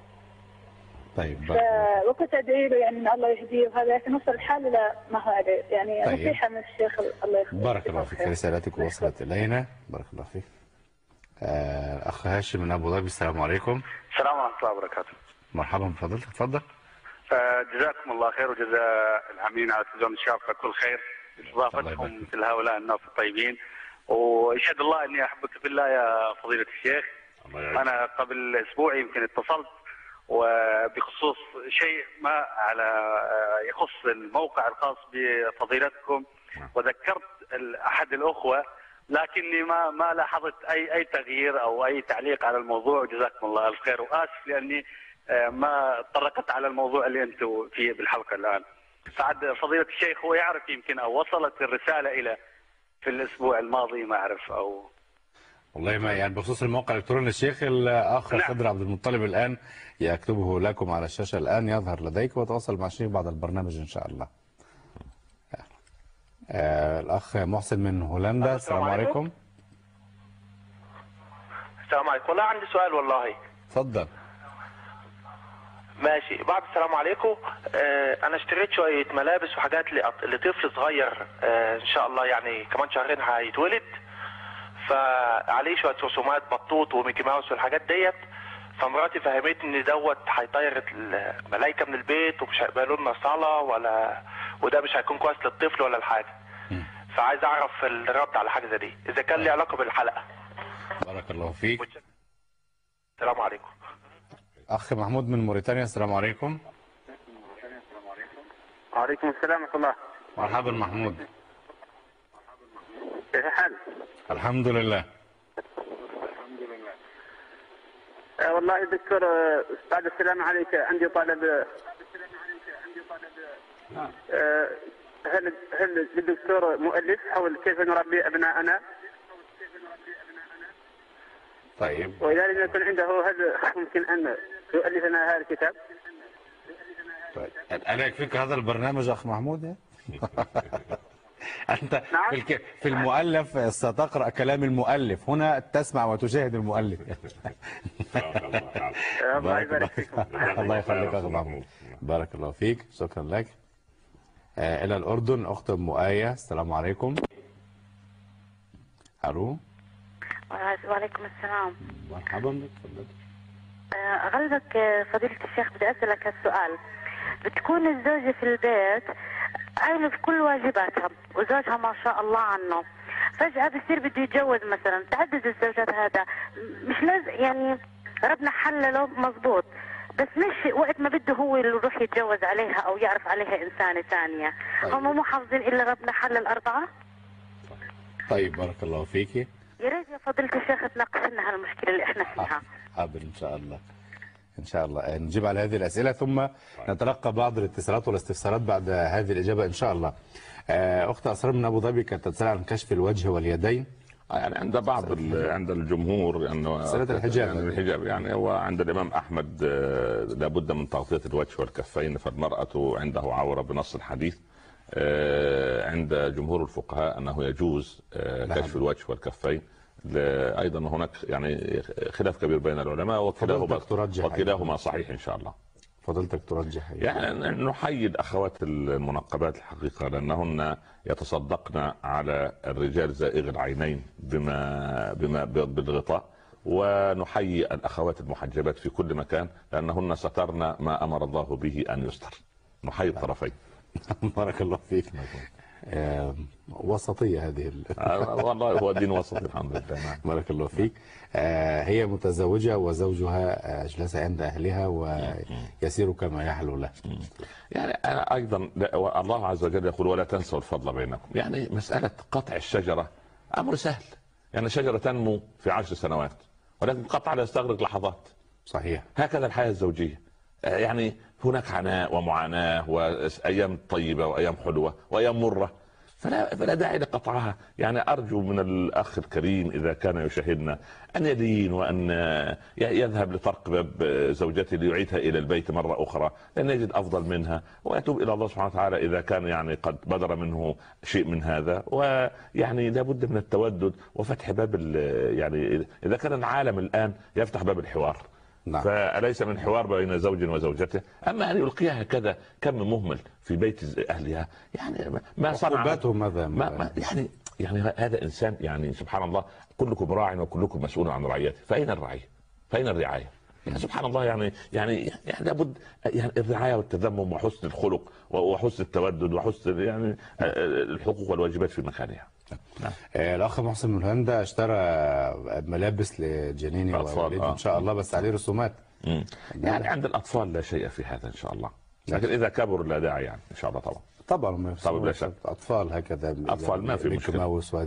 طيب. وكنت أدعي له يعني أن الله يهديه وهذا، لكن وصل الحال إلى ما هو عليه. يعني طيب. نصيحة من الشيخ الله يخليك. بارك الله فيك، رسالتك وصلت إلينا. بارك الله فيك. الأخ هاشم من أبو ظبي. السلام عليكم. السلام ورحمة الله وبركاته. مرحبا بفضلك. تفضل. جزاكم الله خير، وجزاء العاملين على تلفزيون الشارقة كل خير استضافتكم مثل هؤلاء الناس الطيبين، ويشهد الله اني احبك في الله يا فضيلة الشيخ. انا قبل اسبوع يمكن اتصلت وبخصوص شيء ما على يخص الموقع الخاص بفضيلتكم، وذكرت احد الاخوة، لكني ما لاحظت اي تغيير او اي تعليق على الموضوع. جزاكم الله الخير، واسف لاني ما طرقت على الموضوع اللي انتم فيه بالحلقه الان. سعد فضيله الشيخ هو يعرف يمكن، او وصلت الرساله الى في الاسبوع الماضي ما اعرف، او والله ما يعني بخصوص الموقع الالكتروني الشيخ الاخ خضر عبد المطلب الان يكتبه لكم على الشاشه الان، يظهر لديك، وتواصل مع الشيخ بعد البرنامج ان شاء الله. الاخ محسن من هولندا. السلام عليكم. السلام عليكم. والله عندي سؤال والله. اتفضل. ماشي. بعد السلام عليكم. انا اشتريت شويه ملابس وحاجات لطفل صغير، ان شاء الله يعني كمان شهرين هيتولد، فعليه شويه رسومات بطوط وميكي ماوس والحاجات ديت، فمراتي فهمتني ان دوت هيطير الملائكه من البيت ومش هيقبلوا لنا صلاه وده مش هيكون كويس للطفل ولا الحاجه. فعايز اعرف الرد على حاجه زي دي اذا كان لي علاقه بالحلقه. بارك الله فيك. السلام عليكم. اخ محمود من موريتانيا. السلام عليكم. وعليكم السلام ورحمه الله. مرحبا محمود. كيف الحال؟ الحمد لله. والله دكتور بعد السلام عليك، عندي طلب. هل الدكتور مؤلف حول كيف نربي أبناءنا؟ طيب، وإذا لم يكن عنده هل ممكن أن يؤلف لنا هذا الكتاب؟ طيب، ألا يكفيك هذا البرنامج أخ محمود؟ أنت نعم؟ في المؤلف ستقرأ كلام المؤلف، هنا تسمع وتشاهد المؤلف. الله يبارك فيكم. الله يخليك أخ محمود، بارك الله فيك، شكرا لك. إلى الأردن أخت أم آية، السلام عليكم. ألو. وعليكم السلام. مرحبا بك، تفضل. غلبك فضيلة الشيخ، بدي أسألك هالسؤال. بتكون الزوجة في البيت قايمة بكل واجباتها وزوجها ما شاء الله عنه، فجأة بصير بده يتجوز مثلا، تعدد الزوجات هذا مش لازم يعني ربنا حلله مظبوط، بس مش وقت ما بده هو اللي يروح يتجوز عليها أو يعرف عليها إنسانة ثانية. هم مو حافظين إلا ربنا حلل 4. طيب، بارك الله فيكي. يا ريت يا فضيلة الشيخ تناقش لنا هالمشكلة اللي احنا فيها. حاضر إن شاء الله، إن شاء الله نجيب على هذه الأسئلة، ثم نتلقى بعض الاتصالات والاستفسارات بعد هذه الإجابة إن شاء الله. أخت أسرار من أبو ظبي كانت تسأل عن كشف الوجه واليدين. يعني عند بعض عند الجمهور انه صلاه الحجاب، يعني الحجاب يعني هو عند الامام احمد لابد من تغطيه الوجه والكفين، فالمراه عنده عوره بنص الحديث. عند جمهور الفقهاء انه يجوز كشف الوجه والكفين. ايضا هناك يعني خلاف كبير بين العلماء، وكلاهما صحيح ان شاء الله. فضلتك ترجح يعني نحيي اخوات المنقبات الحقيقه، لانهن يتصدقن على الرجال زائغ العينين بما بالغطاء، ونحيي الاخوات المحجبات في كل مكان لانهن سترن ما امر الله به ان يستر. نحيي الطرفين. بارك الله فيك. وسطية هذه والله هو دين وسطي الحمد لله. بارك الله فيك. هي متزوجة وزوجها جلس عند أهلها ويسير كما يحلو له. يعني أنا أيضا الله عز وجل يقول ولا تنسوا الفضل بينكم. يعني مسألة قطع الشجرة أمر سهل، يعني شجرة تنمو في 10 سنوات، ولكن قطعها يستغرق لحظات. صحيح. هكذا الحياة الزوجية، يعني هناك عناء ومعاناة وأيام طيبة وأيام حلوة وأيام مرة، فلا داعي لقطعها. يعني أرجو من الأخ الكريم إذا كان يشاهدنا أن يدين وأن يذهب لترقب زوجته ليعيدها إلى البيت مرة أخرى، لأن يجد أفضل منها، ويتوب إلى الله سبحانه وتعالى إذا كان يعني قد بدر منه شيء من هذا. ويعني لابد من التودد وفتح باب، يعني إذا كان العالم الآن يفتح باب الحوار، نعم. فأليس من حوار بين زوج وزوجته؟ أما أن يلقيها هكذا كم مهمل في بيت أهلها، يعني ما صنع ماذا يعني هذا إنسان، يعني سبحان الله، كلكم راع وكلكم مسؤول عن رعيته، فأين الرعية؟ فأين الرعاية؟ يعني سبحان الله، يعني لابد يعني الرعاية والتذمم وحسن الخلق وحسن التودد وحسن يعني الحقوق والواجبات في مكانها. نعم. الأخ محسن من هولندا اشترى ملابس لجنيني ووالده إن شاء الله، بس عليه رسومات. يعني عند الأطفال لا شيء في هذا إن شاء الله، لكن إذا كبروا لا داعي يعني إن شاء الله. طبعا بلا شك أطفال هكذا، أطفال ما في مشكلة،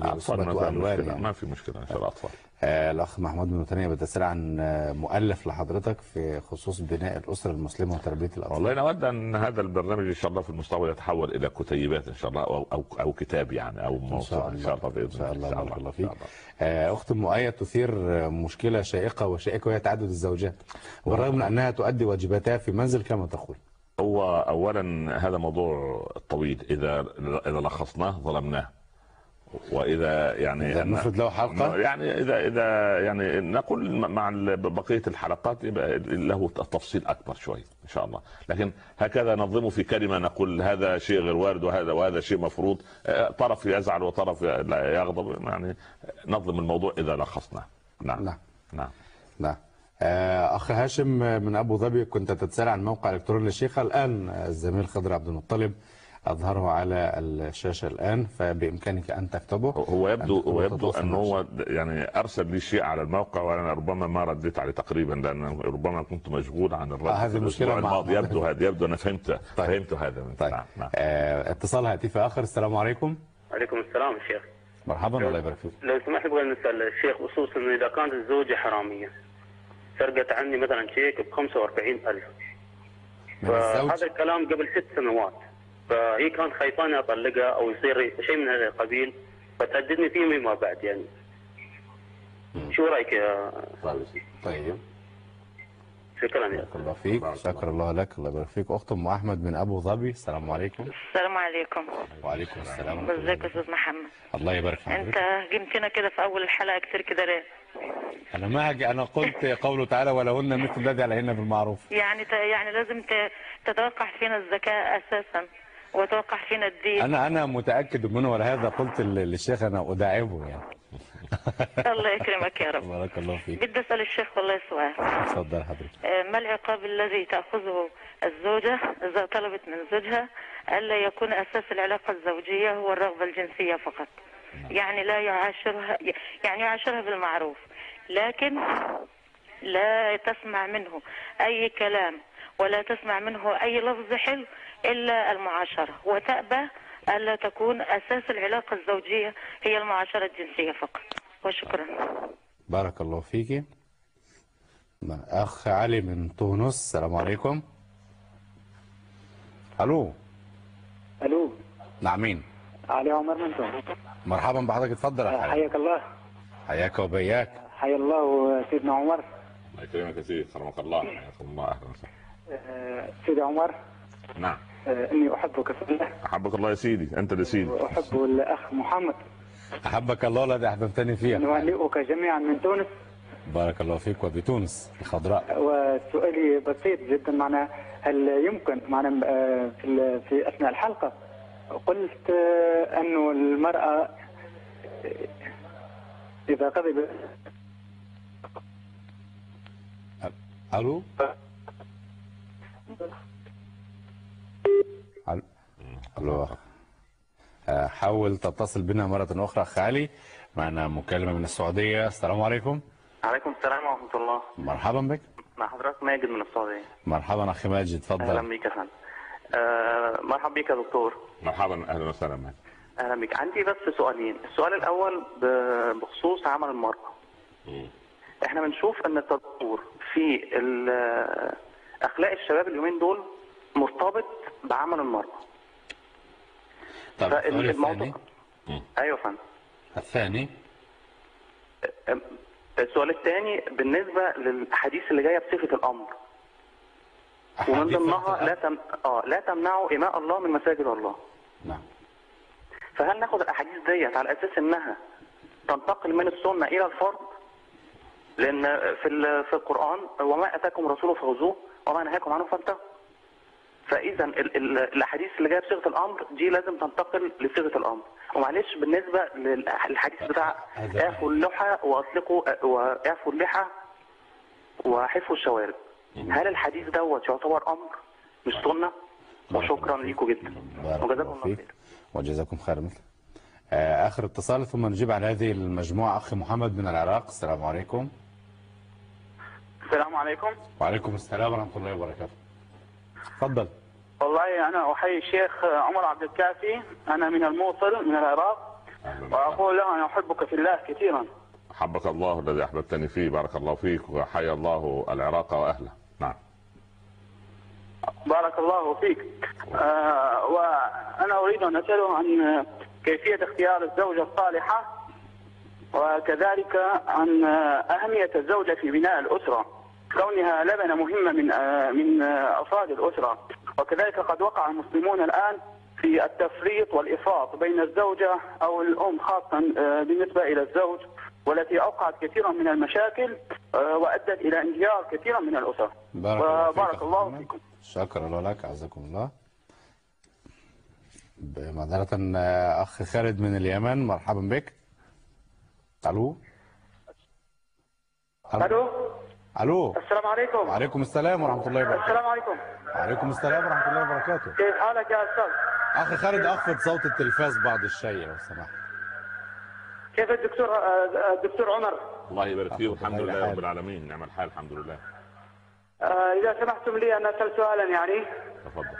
ما في مشكلة إن شاء الله أطفال. الأخ محمود من ثانية بتسأل عن مؤلف لحضرتك في خصوص بناء الأسرة المسلمة وتربية الأطفال. والله نود أن هذا البرنامج إن شاء الله في المستقبل يتحول إلى كتيبات إن شاء الله، أو كتاب يعني، أو موسوعة إن شاء الله بإذن الله. إن شاء الله. بارك الله فيك. أخت أم آية تثير مشكلة شائقة وشائكة، وهي تعدد الزوجات، بالرغم من أنها تؤدي واجباتها في منزل كما تقول. هو أولا هذا موضوع طويل، إذا لخصناه ظلمناه، وإذا يعني نفرض له حلقة، يعني إذا يعني نقول مع بقية الحلقات يبقى له تفصيل أكبر شوي إن شاء الله، لكن هكذا ننظمه في كلمة، نقول هذا شيء غير وارد وهذا شيء مفروض، طرف يزعل وطرف يغضب، يعني نظم الموضوع إذا لخصناه. نعم. أخ هاشم من أبو ظبي كنت تتساءل عن موقع إلكتروني للشيخة، الآن الزميل خضر عبد المطلب أظهره على الشاشة الآن، فبإمكانك أن تكتبه. هو يبدو أنه هو يعني أرسل لي شيء على الموقع، وأنا ربما ما رديت عليه تقريبا، لأن ربما كنت مشغول عن الرد. هذه المشكلة الماضي. يبدو أنا فهمت هذا. طيب. نعم. اتصال هاتفي آخر. السلام عليكم. وعليكم السلام الشيخ. مرحبا، الله يبارك فيك. لو سمحت بقى نسأل الشيخ، خصوصا إذا كانت الزوجة حرامية، سرقت عني مثلا شيك ب 45,000. فهذا الكلام قبل 6 سنوات، فهي كانت خايفاني اطلقها او يصير شيء من هذا القبيل، فتهددني فيه ما بعد يعني. شو رايك يا طيب شكرا يا بارك الله فيك. شكر الله لك. الله يبارك فيك. اخت ام احمد من ابو ظبي، السلام عليكم. السلام عليكم. وعليكم السلام. ازيك يا استاذ محمد؟ الله يبارك فيك. انت قمتنا كده في اول الحلقه كتير كده ليه؟ انا ما هاجي، انا قلت قوله تعالى ولهن مثل الذي عليهن بالمعروف. يعني لازم تتوقع فينا الذكاء اساسا وتوقع فينا الدين. انا متاكد منه، ولهذا قلت للشيخ انا اداعبه يعني. الله يكرمك يا رب. بارك الله فيك. بدي اسال الشيخ والله سؤال. اتفضل حضرتك. ما العقاب الذي تاخذه الزوجه اذا طلبت من زوجها الا يكون اساس العلاقه الزوجيه هو الرغبه الجنسيه فقط؟ يعني لا يعاشرها، يعني يعاشرها بالمعروف، لكن لا تسمع منه اي كلام ولا تسمع منه اي لفظ حلو الا المعاشره، وتأبى الا تكون اساس العلاقه الزوجيه هي المعاشره الجنسيه فقط. وشكرا. بارك الله فيكي. اخ علي من تونس، السلام عليكم. الو. الو. نعم مين؟ علي عمر من تونس. مرحبا بحضرتك، اتفضل يا حبيبي. حياك الله. حياك وبياك. حيا الله سيدنا عمر. الله يكرمك يا سيدي، كرمك الله. حياكم الله، اهلا وسهلا. سيدي عمر. نعم. اني احبك في الله. احبك الله يا سيدي، انت اللي سيدي. واحب الاخ محمد. احبك الله الذي احببتني فيه. نهنئك جميعا من تونس. بارك الله فيك. وبتونس الخضراء. وسؤالي بسيط جدا، معناها هل يمكن معناها في اثناء الحلقه قلت انه المراه اذا غضبت. الو. الو. حاول تتصل بنا مرة أخرى. أخ علي معنا مكالمة من السعودية، السلام عليكم. عليكم السلام ورحمة الله. مرحبا بك. مع حضرتك ماجد من السعودية. مرحبا أخي ماجد، تفضل. أهلا بك يا فندم. مرحبا بك يا دكتور. مرحبا، أهلا وسهلا معك. أهلا بك. عندي بس سؤالين. السؤال الأول بخصوص عمل المرأة. احنا بنشوف ان التطور في اخلاق الشباب اليومين دول مرتبط بعمل المرأة. طب الثاني. ايوه يا فندم. الثاني. السؤال الثاني بالنسبة للأحاديث اللي جاية بصيغة الأمر، ومن ضمنها لا تمنعوا إماء الله من مساجد الله. نعم. فهل ناخد الأحاديث ديت على أساس إنها تنتقل من السنة إلى الفرض؟ لأن في القرآن وما أتاكم رسوله فخذوه وما نهاكم عنه فانتهوا. فإذا الأحاديث اللي جاية بصيغة الأمر دي لازم تنتقل لصيغة الأمر. ومعلش بالنسبة للحديث بتاع اعفوا اللحى واطلقوا واعفوا اللحى وحفوا الشوارب، هل الحديث دوت يعتبر أمر مش سنة؟ وشكرا ليكم جدا وجزاكم الله خير. وجزاكم خير مثل. آخر اتصال ثم نجيب على هذه المجموعة. أخي محمد من العراق، السلام عليكم. السلام عليكم. وعليكم السلام ورحمة الله وبركاته. تفضل. والله أنا أحيي الشيخ عمر عبد الكافي، أنا من الموصل من العراق، وأقول له أنا أحبك في الله كثيرا. أحبك الله الذي أحببتني فيه، بارك الله فيك، وحيا الله العراق وأهله. نعم. بارك الله فيك. وأنا أريد أن أسأله عن كيفية اختيار الزوجة الصالحة، وكذلك عن أهمية الزوجة في بناء الأسرة، كونها لبنة مهمة من أفراد الأسرة. وكذلك قد وقع المسلمون الآن في التفريط والإفراط بين الزوجة أو الأم خاصة بالنسبة إلى الزوج، والتي أوقعت كثيرا من المشاكل وأدت إلى انهيار كثيرا من الأسر. بارك الله فيكم. شكرا الله لك، عزكم الله. معذرة أخ خالد من اليمن، مرحبا بك. ألو. ألو. السلام عليكم. وعليكم السلام ورحمة الله وبركاته. السلام عليكم. وعليكم السلام ورحمة الله وبركاته. كيف حالك يا أستاذ؟ أخي خالد أخفض صوت التلفاز بعض الشيء لو سمحت. كيف الدكتور عمر؟ الله يبارك فيه، والحمد لله رب العالمين، نعم الحال الحمد لله. إذا سمحتم لي أن أسأل سؤالا يعني. تفضل.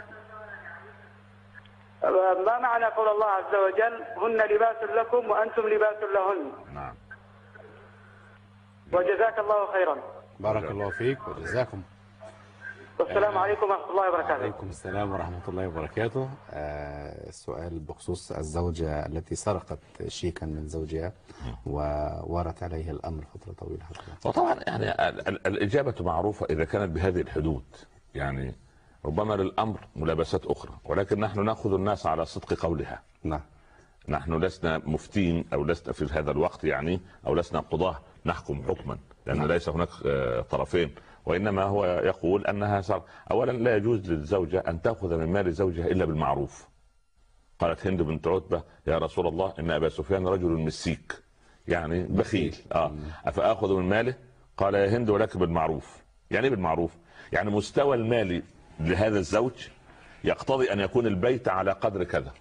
ما معنى قول الله عز وجل هن لباس لكم وأنتم لباس لهن؟ نعم. وجزاك الله خيرا. بارك الله فيك وجزاكم. السلام عليكم ورحمة الله وبركاته. وعليكم السلام ورحمة الله وبركاته. السؤال بخصوص الزوجة التي سرقت شيكا من زوجها وورت عليه الأمر فترة طويلة. وطبعا يعني الإجابة معروفة إذا كانت بهذه الحدود، يعني ربما للأمر ملابسات أخرى، ولكن نحن نأخذ الناس على صدق قولها. نعم. نحن لسنا مفتين أو لسنا في هذا الوقت يعني، أو لسنا قضاة نحكم حكما، لأن ليس هناك طرفين، وإنما هو يقول أنها صار. أولا لا يجوز للزوجة أن تأخذ من مال زوجها إلا بالمعروف. قالت هند بنت عتبة يا رسول الله إن أبا سفيان رجل مسيك، يعني بخيل، أفأخذ من ماله؟ قال يا هند ولكن بالمعروف. يعني بالمعروف يعني مستوى المال لهذا الزوج يقتضي أن يكون البيت على قدر كذا.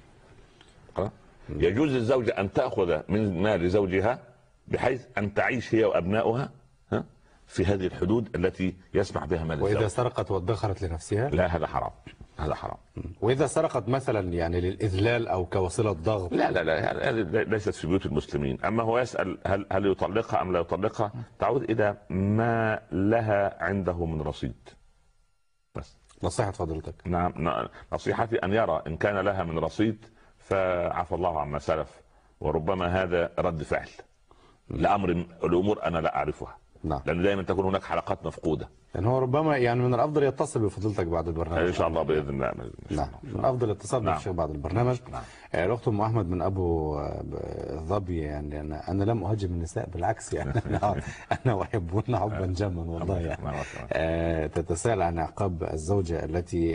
يجوز للزوجة أن تأخذ من مال زوجها بحيث أن تعيش هي وأبناؤها في هذه الحدود التي يسمح بها مال الزوج. وإذا سرقت وادخرت لنفسها؟ لا، هذا حرام، هذا حرام. وإذا سرقت مثلا يعني للإذلال أو كوسيلة ضغط؟ لا لا لا، هذه ليست في بيوت المسلمين. أما هو يسأل هل يطلقها أم لا يطلقها، تعود إلى ما لها عنده من رصيد بس. نصيحة فضلتك؟ نعم، نصيحتي أن يرى إن كان لها من رصيد فعفى الله عما سلف، وربما هذا رد فعل لأمر الأمور أنا لا أعرفها. نعم. لأن دائما تكون هناك حلقات مفقودة. يعني هو ربما يعني من الأفضل يتصل بفضلتك بعد البرنامج إن شاء الله بإذن الله. نعم، من الأفضل الاتصال بالشيخ بعد البرنامج. نعم. الأخت أم أحمد من أبو ظبي، يعني أنا لم أهاجم النساء، بالعكس يعني أنا أحبهن حبا جما والله يعني. تتساءل عن عقاب الزوجة التي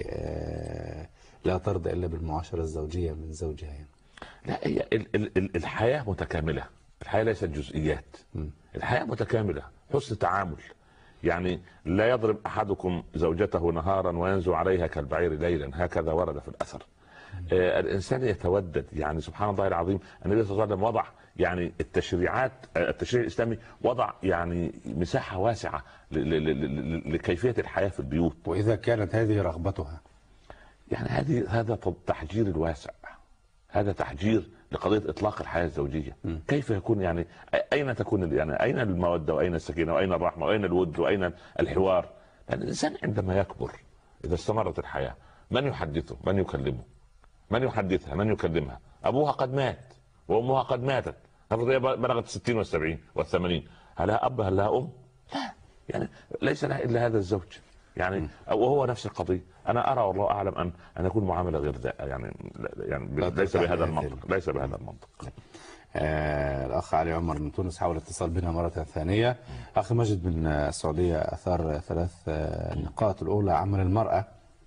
لا ترضى إلا بالمعاشرة الزوجية من زوجها يعني. لا، هي الحياة متكاملة، الحياة ليست جزئيات، الحياة متكاملة، حسن تعامل. يعني لا يضرب أحدكم زوجته نهارا وينزو عليها كالبعير ليلا، هكذا ورد في الأثر. الإنسان يتودد، يعني سبحان الله العظيم. النبي صلى الله عليه وسلم وضع يعني التشريع الإسلامي وضع يعني مساحة واسعة لكيفية الحياة في البيوت. وإذا كانت هذه رغبتها، يعني هذا تحجير الواسع، هذا تحجير لقضية إطلاق الحياة الزوجية. كيف يكون يعني أين تكون يعني أين المودة وأين السكينة وأين الرحمة وأين الود وأين الحوار؟ يعني الإنسان عندما يكبر إذا استمرت الحياة من يحدثه؟ من يكلمه؟ من يحدثها؟ من يكلمها؟ أبوها قد مات وأمها قد ماتت، بلغت 60 و70 و80، هل لها أب؟ هل لها أم؟ لا، يعني ليس لها إلا هذا الزوج يعني، وهو نفس القضية. أنا أرى والله أعلم أن يكون معاملة غير ذا يعني ليس بهذا المنطق، ليس بهذا المنطق. الأخ علي عمر من تونس حاول الاتصال بنا مرة ثانية. أخي مجد من السعودية أثار 3 نقاط. الأولى عمل المرأة،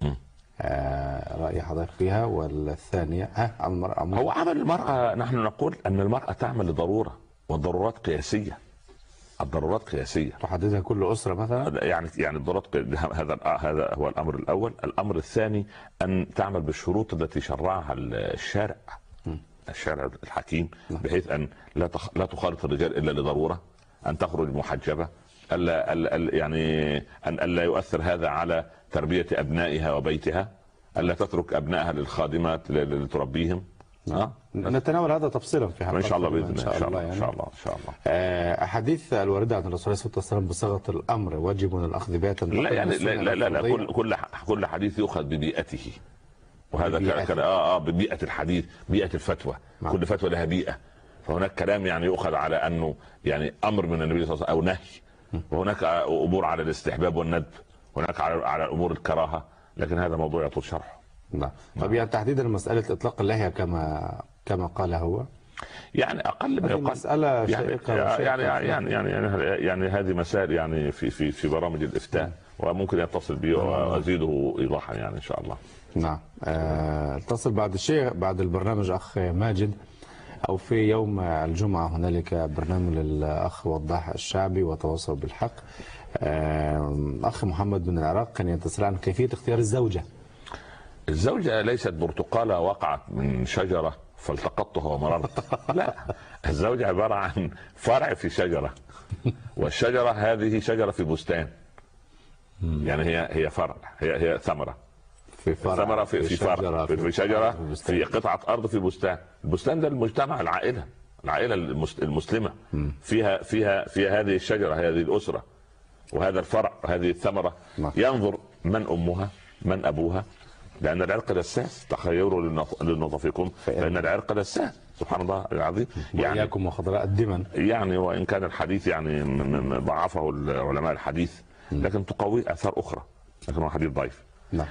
رأي حضرتك فيها، والثانية عمل المرأة. هو عمل المرأة نحن نقول أن المرأة تعمل لضرورة، والضرورات قياسية. الضرورات قياسية تحددها كل أسرة مثلا، يعني الضرورات هذا هو الأمر الأول. الأمر الثاني أن تعمل بالشروط التي شرعها الشارع الحكيم، بحيث أن لا تخالط الرجال إلا لضرورة، أن تخرج محجبة، يعني أن ألا يؤثر هذا على تربية أبنائها وبيتها، ألا تترك أبنائها للخادمات لتربيهم. نتناول هذا تفصيلا في حلقة ان شاء الله باذن الله. ان شاء الله. احاديث الوارده عن الرسول صلى الله عليه وسلم بصيغه الامر واجب الاخذ بها. لا يعني لا كل حديث يؤخذ ببيئته، وهذا ببيئه الحديث، بيئه الفتوى. كل فتوى لها بيئه، فهناك كلام يعني يؤخذ على انه يعني امر من النبي صلى الله عليه وسلم او نهي، وهناك امور على الاستحباب والندب، هناك على امور الكراهه، لكن هذا موضوع يطول شرحه. نعم. طب يعني تحديدا مسألة إطلاق اللحية كما قال هو، يعني أقل ما يقال مسألة شائقة يعني هذه مسائل يعني في برامج الإفتاء، وممكن يتصل بي وأزيده إيضاحا يعني إن شاء الله. نعم. اتصل بعد البرنامج أخ ماجد، أو في يوم الجمعة هنالك برنامج للأخ وضاح الشعبي وتواصل بالحق. أخ محمد من العراق كان يتساءل عن كيفية اختيار الزوجة. الزوجة ليست برتقالة وقعت من شجرة فالتقطتها ومررت، لا، الزوجة عبارة عن فرع في شجرة، والشجرة هذه شجرة في بستان، يعني هي فرع، هي ثمرة في فرع، ثمرة في فرع في شجرة في قطعة أرض في بستان. البستان ده المجتمع، العائلة المسلمة، فيها هذه الشجرة، هذه الأسرة، وهذا الفرع وهذه الثمرة ينظر من أمها من أبوها، لأن العرق دساس، تخيروا لنطفكم فإن العرق دساس. سبحان الله العظيم. وإياكم وخضراء الدمن. يعني وإن كان الحديث يعني ضعفه علماء الحديث، لكن تقوي آثار أخرى، لكن هو حديث ضعيف. نعم.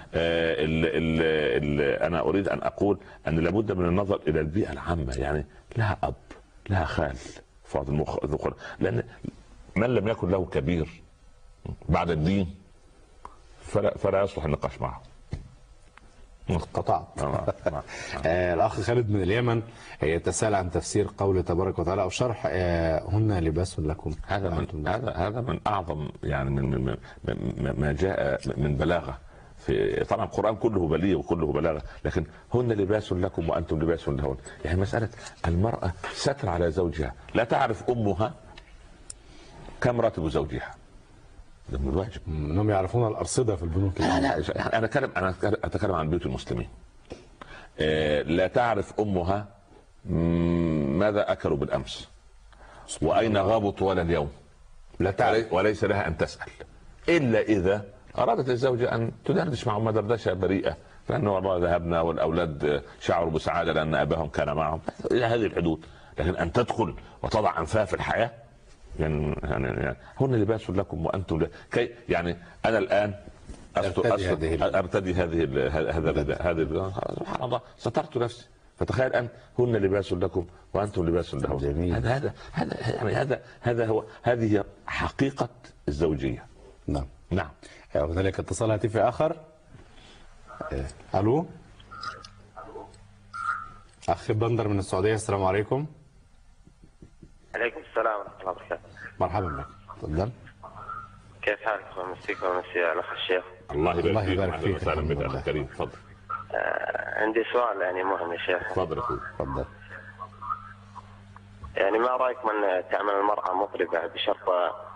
أنا أريد أن أقول أن لابد من النظر إلى البيئة العامة، يعني لها أب لها خال فاضل لأن من لم يكن له كبير بعد الدين فلا يصلح النقاش معه. قطعت. الأخ خالد من اليمن يتساءل عن تفسير قوله تبارك وتعالى أو شرح هن لباس لكم. هذا من أعظم يعني من ما جاء من بلاغة. طبعا القرآن كله بليغ وكله بلاغة، لكن هن لباس لكم وأنتم لباس لهن. يعني مسألة المرأة ستر على زوجها، لا تعرف أمها كم راتب زوجها، ده من الواجب انهم يعرفون الارصده في البنوك. لا انا اتكلم عن بيوت المسلمين. لا تعرف امها ماذا اكلوا بالامس واين غابوا طوال اليوم، لا تعرف، وليس لها ان تسال الا اذا ارادت الزوجه ان تدردش معهم دردشه بريئه، فانه والله ذهبنا والاولاد شعروا بسعاده لان اباهم كان معهم، الى هذه الحدود. لكن ان تدخل وتضع انفها في الحياه، يعني هن لباس لكم وانتم كي يعني انا الان ارتدي هذه سبحان الله سترت نفسي. فتخيل ان هن لباس لكم وانتم لباس لهن. هذه حقيقه الزوجيه. نعم. وهنالك اتصال هاتفي اخر. الو اخ بندر من السعوديه، السلام عليكم. عليكم السلام ورحمة الله وبركاته. مرحبا بك، تفضل. كيف حالك؟ ومسيك ومسي على الأخ الشيخ. الله يبارك فيك. وسهلا بك أخي الكريم، تفضل. عندي سؤال يعني مهم يا شيخ. تفضل أخوي. تفضل. يعني ما رأيك من تعمل المرأة مطربة بشرط